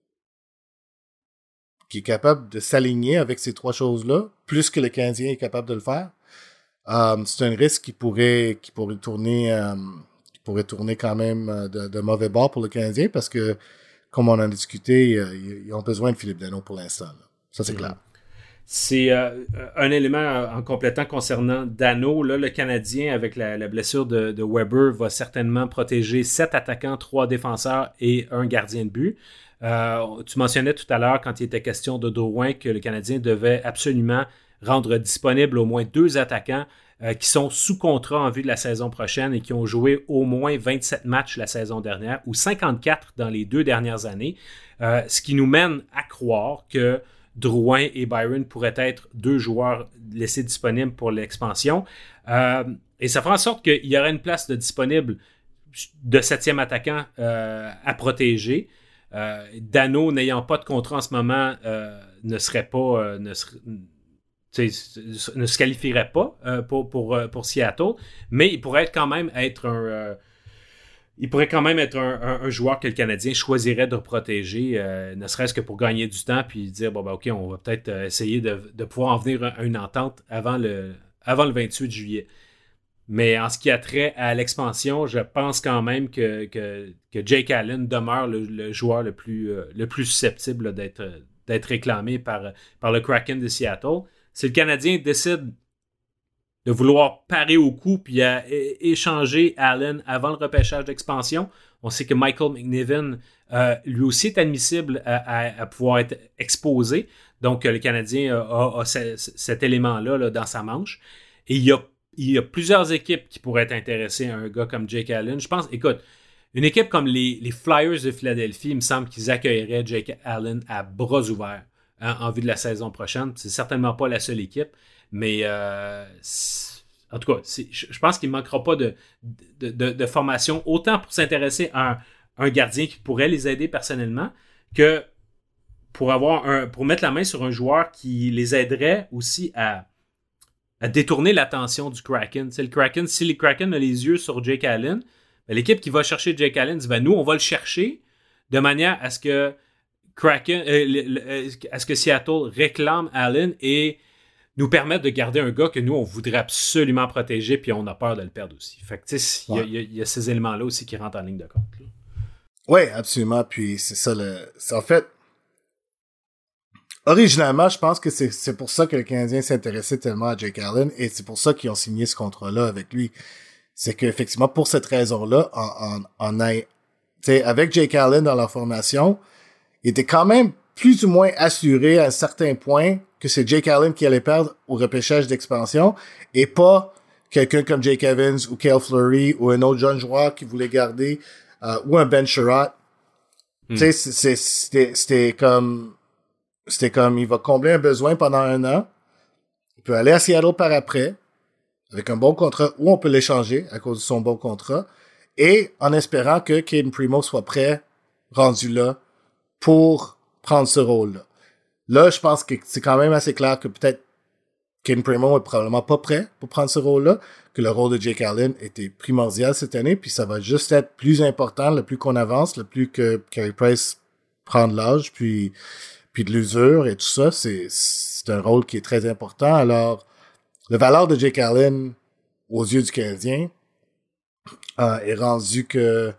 qui est capable de s'aligner avec ces trois choses-là, plus que le Canadien est capable de le faire, Um, c'est un risque qui pourrait qui pourrait tourner um, qui pourrait tourner quand même de, de mauvais bord pour le Canadien parce que comme on en a discuté, ils, ils ont besoin de Philippe Danault pour l'instant. Là. Ça c'est mmh. clair. C'est euh, un élément en complétant concernant Danault. Là, le Canadien, avec la, la blessure de, de Weber, va certainement protéger sept attaquants, trois défenseurs et un gardien de but. Euh, tu mentionnais tout à l'heure, quand il était question de Drouin, que le Canadien devait absolument rendre disponible au moins deux attaquants euh, qui sont sous contrat en vue de la saison prochaine et qui ont joué au moins vingt-sept matchs la saison dernière ou cinquante-quatre dans les deux dernières années, euh, ce qui nous mène à croire que Drouin et Byron pourraient être deux joueurs laissés disponibles pour l'expansion. Euh, et ça fera en sorte qu'il y aurait une place de disponible de septième attaquant euh, à protéger. Euh, Danault, n'ayant pas de contrat en ce moment, euh, ne serait pas... Euh, ne serait, ne se qualifierait pas euh, pour, pour, pour Seattle, mais il pourrait être quand même être un euh, il pourrait quand même être un, un, un joueur que le Canadien choisirait de protéger, euh, ne serait-ce que pour gagner du temps puis dire bon ben ok, on va peut-être essayer de, de pouvoir en venir à une entente avant le, avant le vingt-huit juillet. Mais en ce qui a trait à l'expansion, je pense quand même que, que, que Jake Allen demeure le, le joueur le plus, euh, le plus susceptible d'être, d'être réclamé par, par le Kraken de Seattle. Si le Canadien décide de vouloir parer au coup puis à, à, échanger Allen avant le repêchage d'expansion, on sait que Michael McNiven, euh, lui aussi, est admissible à, à, à pouvoir être exposé. Donc, le Canadien a, a, a ce, cet élément-là là, dans sa manche. Et il y, a, il y a plusieurs équipes qui pourraient être intéressées à un gars comme Jake Allen. Je pense, écoute, une équipe comme les, les Flyers de Philadelphie, il me semble qu'ils accueilleraient Jake Allen à bras ouverts. En vue de la saison prochaine. C'est certainement pas la seule équipe, mais euh, en tout cas, c'est, je pense qu'il ne manquera pas de, de, de, de formation, autant pour s'intéresser à un, un gardien qui pourrait les aider personnellement, que pour, avoir un, pour mettre la main sur un joueur qui les aiderait aussi à, à détourner l'attention du Kraken. C'est le Kraken, si le Kraken a les yeux sur Jake Allen, ben l'équipe qui va chercher Jake Allen dit ben nous, on va le chercher de manière à ce que Kraken, euh, le, le, à ce que Seattle réclame Allen et nous permettre de garder un gars que nous, on voudrait absolument protéger puis on a peur de le perdre aussi. Fait que, tu sais, il ouais. y, y, y a ces éléments-là aussi qui rentrent en ligne de compte. Oui, absolument. Puis c'est ça, le, c'est en fait, originalement, je pense que c'est, c'est pour ça que le Canadien s'intéressait tellement à Jake Allen et c'est pour ça qu'ils ont signé ce contrat-là avec lui. C'est qu'effectivement, pour cette raison-là, en, en, en, tu sais, avec Jake Allen dans leur formation, il était quand même plus ou moins assuré à un certain point que c'est Jake Allen qui allait perdre au repêchage d'expansion et pas quelqu'un comme Jake Evans ou Cale Fleury ou un autre jeune joueur qui voulait garder euh, ou un Ben Sherratt. Mm. Tu sais, c'est, c'était, c'était comme c'était comme il va combler un besoin pendant un an peut aller à Seattle par après, avec un bon contrat, ou on peut l'échanger à cause de son bon contrat, et en espérant que Caden Primo soit prêt, rendu là, pour prendre ce rôle-là. Là, je pense que c'est quand même assez clair que peut-être Caden Primo est probablement pas prêt pour prendre ce rôle-là, que le rôle de Jake Allen était primordial cette année, puis ça va juste être plus important le plus qu'on avance, le plus que Carey Price prend de l'âge, puis, puis de l'usure et tout ça, c'est, c'est un rôle qui est très important. Alors, la valeur de Jake Allen aux yeux du Canadien euh, est rendu que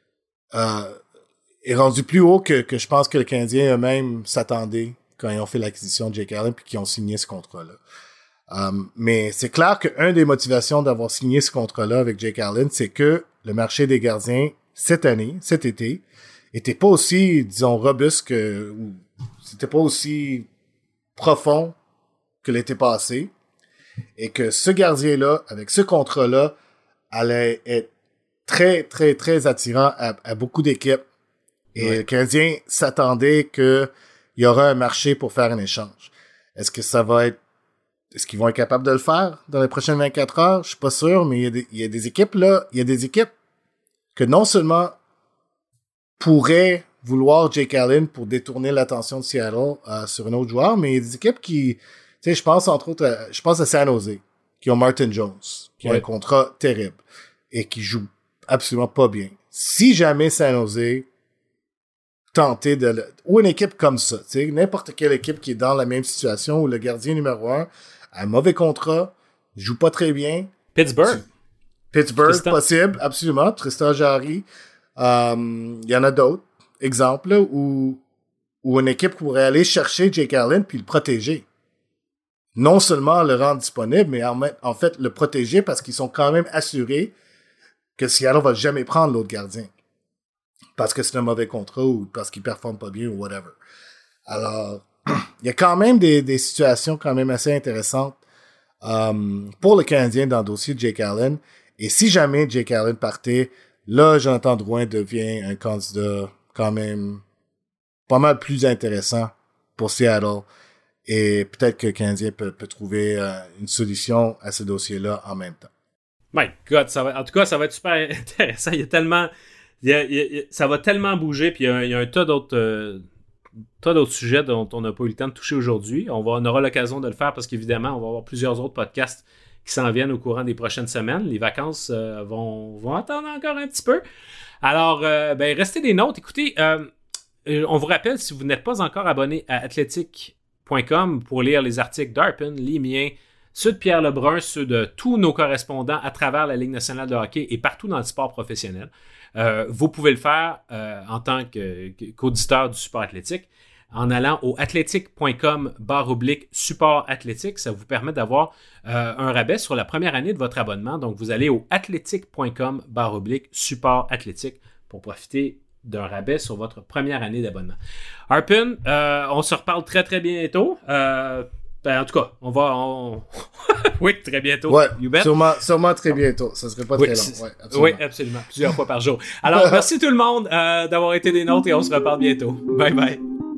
euh, est rendu plus haut que, que je pense que le Canadien eux-mêmes s'attendaient quand ils ont fait l'acquisition de Jake Allen puis qu'ils ont signé ce contrat-là. Um, mais c'est clair qu'une des motivations d'avoir signé ce contrat-là avec Jake Allen, c'est que le marché des gardiens, cette année, cet été, était pas aussi, disons, robuste que, ou c'était pas aussi profond que l'été passé, et que ce gardien-là, avec ce contrat-là, allait être très, très, très attirant à, à beaucoup d'équipes. Et ouais. Le Canadien s'attendait qu'il y aura un marché pour faire un échange. Est-ce que ça va être Est-ce qu'ils vont être capables de le faire dans les prochaines vingt-quatre heures? Je suis pas sûr, mais il y a des, il y a des équipes là, il y a des équipes que non seulement pourraient vouloir Jake Allen pour détourner l'attention de Seattle euh, sur un autre joueur, mais il y a des équipes qui, tu sais, je pense entre autres, à, je pense à San Jose, qui ont Martin Jones, qui ouais. a un contrat terrible et qui joue absolument pas bien. Si jamais San Jose tenter de le, ou une équipe comme ça, tu sais, n'importe quelle équipe qui est dans la même situation où le gardien numéro un a un mauvais contrat, joue pas très bien. Pittsburgh. Pittsburgh, Tristan. Possible, absolument. Tristan Jarry. Il um, y en a d'autres exemples là, où, où une équipe pourrait aller chercher Jake Allen puis le protéger. Non seulement le rendre disponible, mais en, en fait le protéger parce qu'ils sont quand même assurés que Seattle va jamais prendre l'autre gardien. Parce que c'est un mauvais contrat ou parce qu'il performe pas bien ou whatever. Alors, il y a quand même des, des situations quand même assez intéressantes um, pour le Canadien dans le dossier de Jake Allen. Et si jamais Jake Allen partait, là, Jonathan Drouin devient un candidat quand même pas mal plus intéressant pour Seattle. Et peut-être que le Canadien peut, peut trouver euh, une solution à ce dossier-là en même temps. My God, ça va, en tout cas, ça va être super intéressant. Il y a tellement... Il y a, il y a, ça va tellement bouger, puis il y a, il y a un tas d'autres, euh, tas d'autres sujets dont on n'a pas eu le temps de toucher aujourd'hui. On, va, on aura l'occasion de le faire parce qu'évidemment, on va avoir plusieurs autres podcasts qui s'en viennent au courant des prochaines semaines. Les vacances euh, vont, vont attendre encore un petit peu. Alors, euh, ben, restez des notes. Écoutez, euh, on vous rappelle, si vous n'êtes pas encore abonné à athletic point com pour lire les articles d'Arpin, les miens, ceux de Pierre Lebrun, ceux de tous nos correspondants à travers la Ligue nationale de hockey et partout dans le sport professionnel. Euh, vous pouvez le faire euh, en tant que, qu'auditeur du support athlétique en allant au athletic point com barre oblique support athlétique. Ça vous permet d'avoir euh, un rabais sur la première année de votre abonnement. Donc, vous allez au athletic point com barre oblique support athlétique pour profiter d'un rabais sur votre première année d'abonnement. Arpin, euh, on se reparle très très bientôt. Euh, Ben, en tout cas, on va... On... oui, très bientôt. Ouais, sûrement, sûrement très bientôt. Ça serait pas oui, très long. Ouais, absolument. Oui, absolument. Plusieurs fois par jour. Alors, merci tout le monde euh, d'avoir été des nôtres et on se reparle bientôt. Bye bye.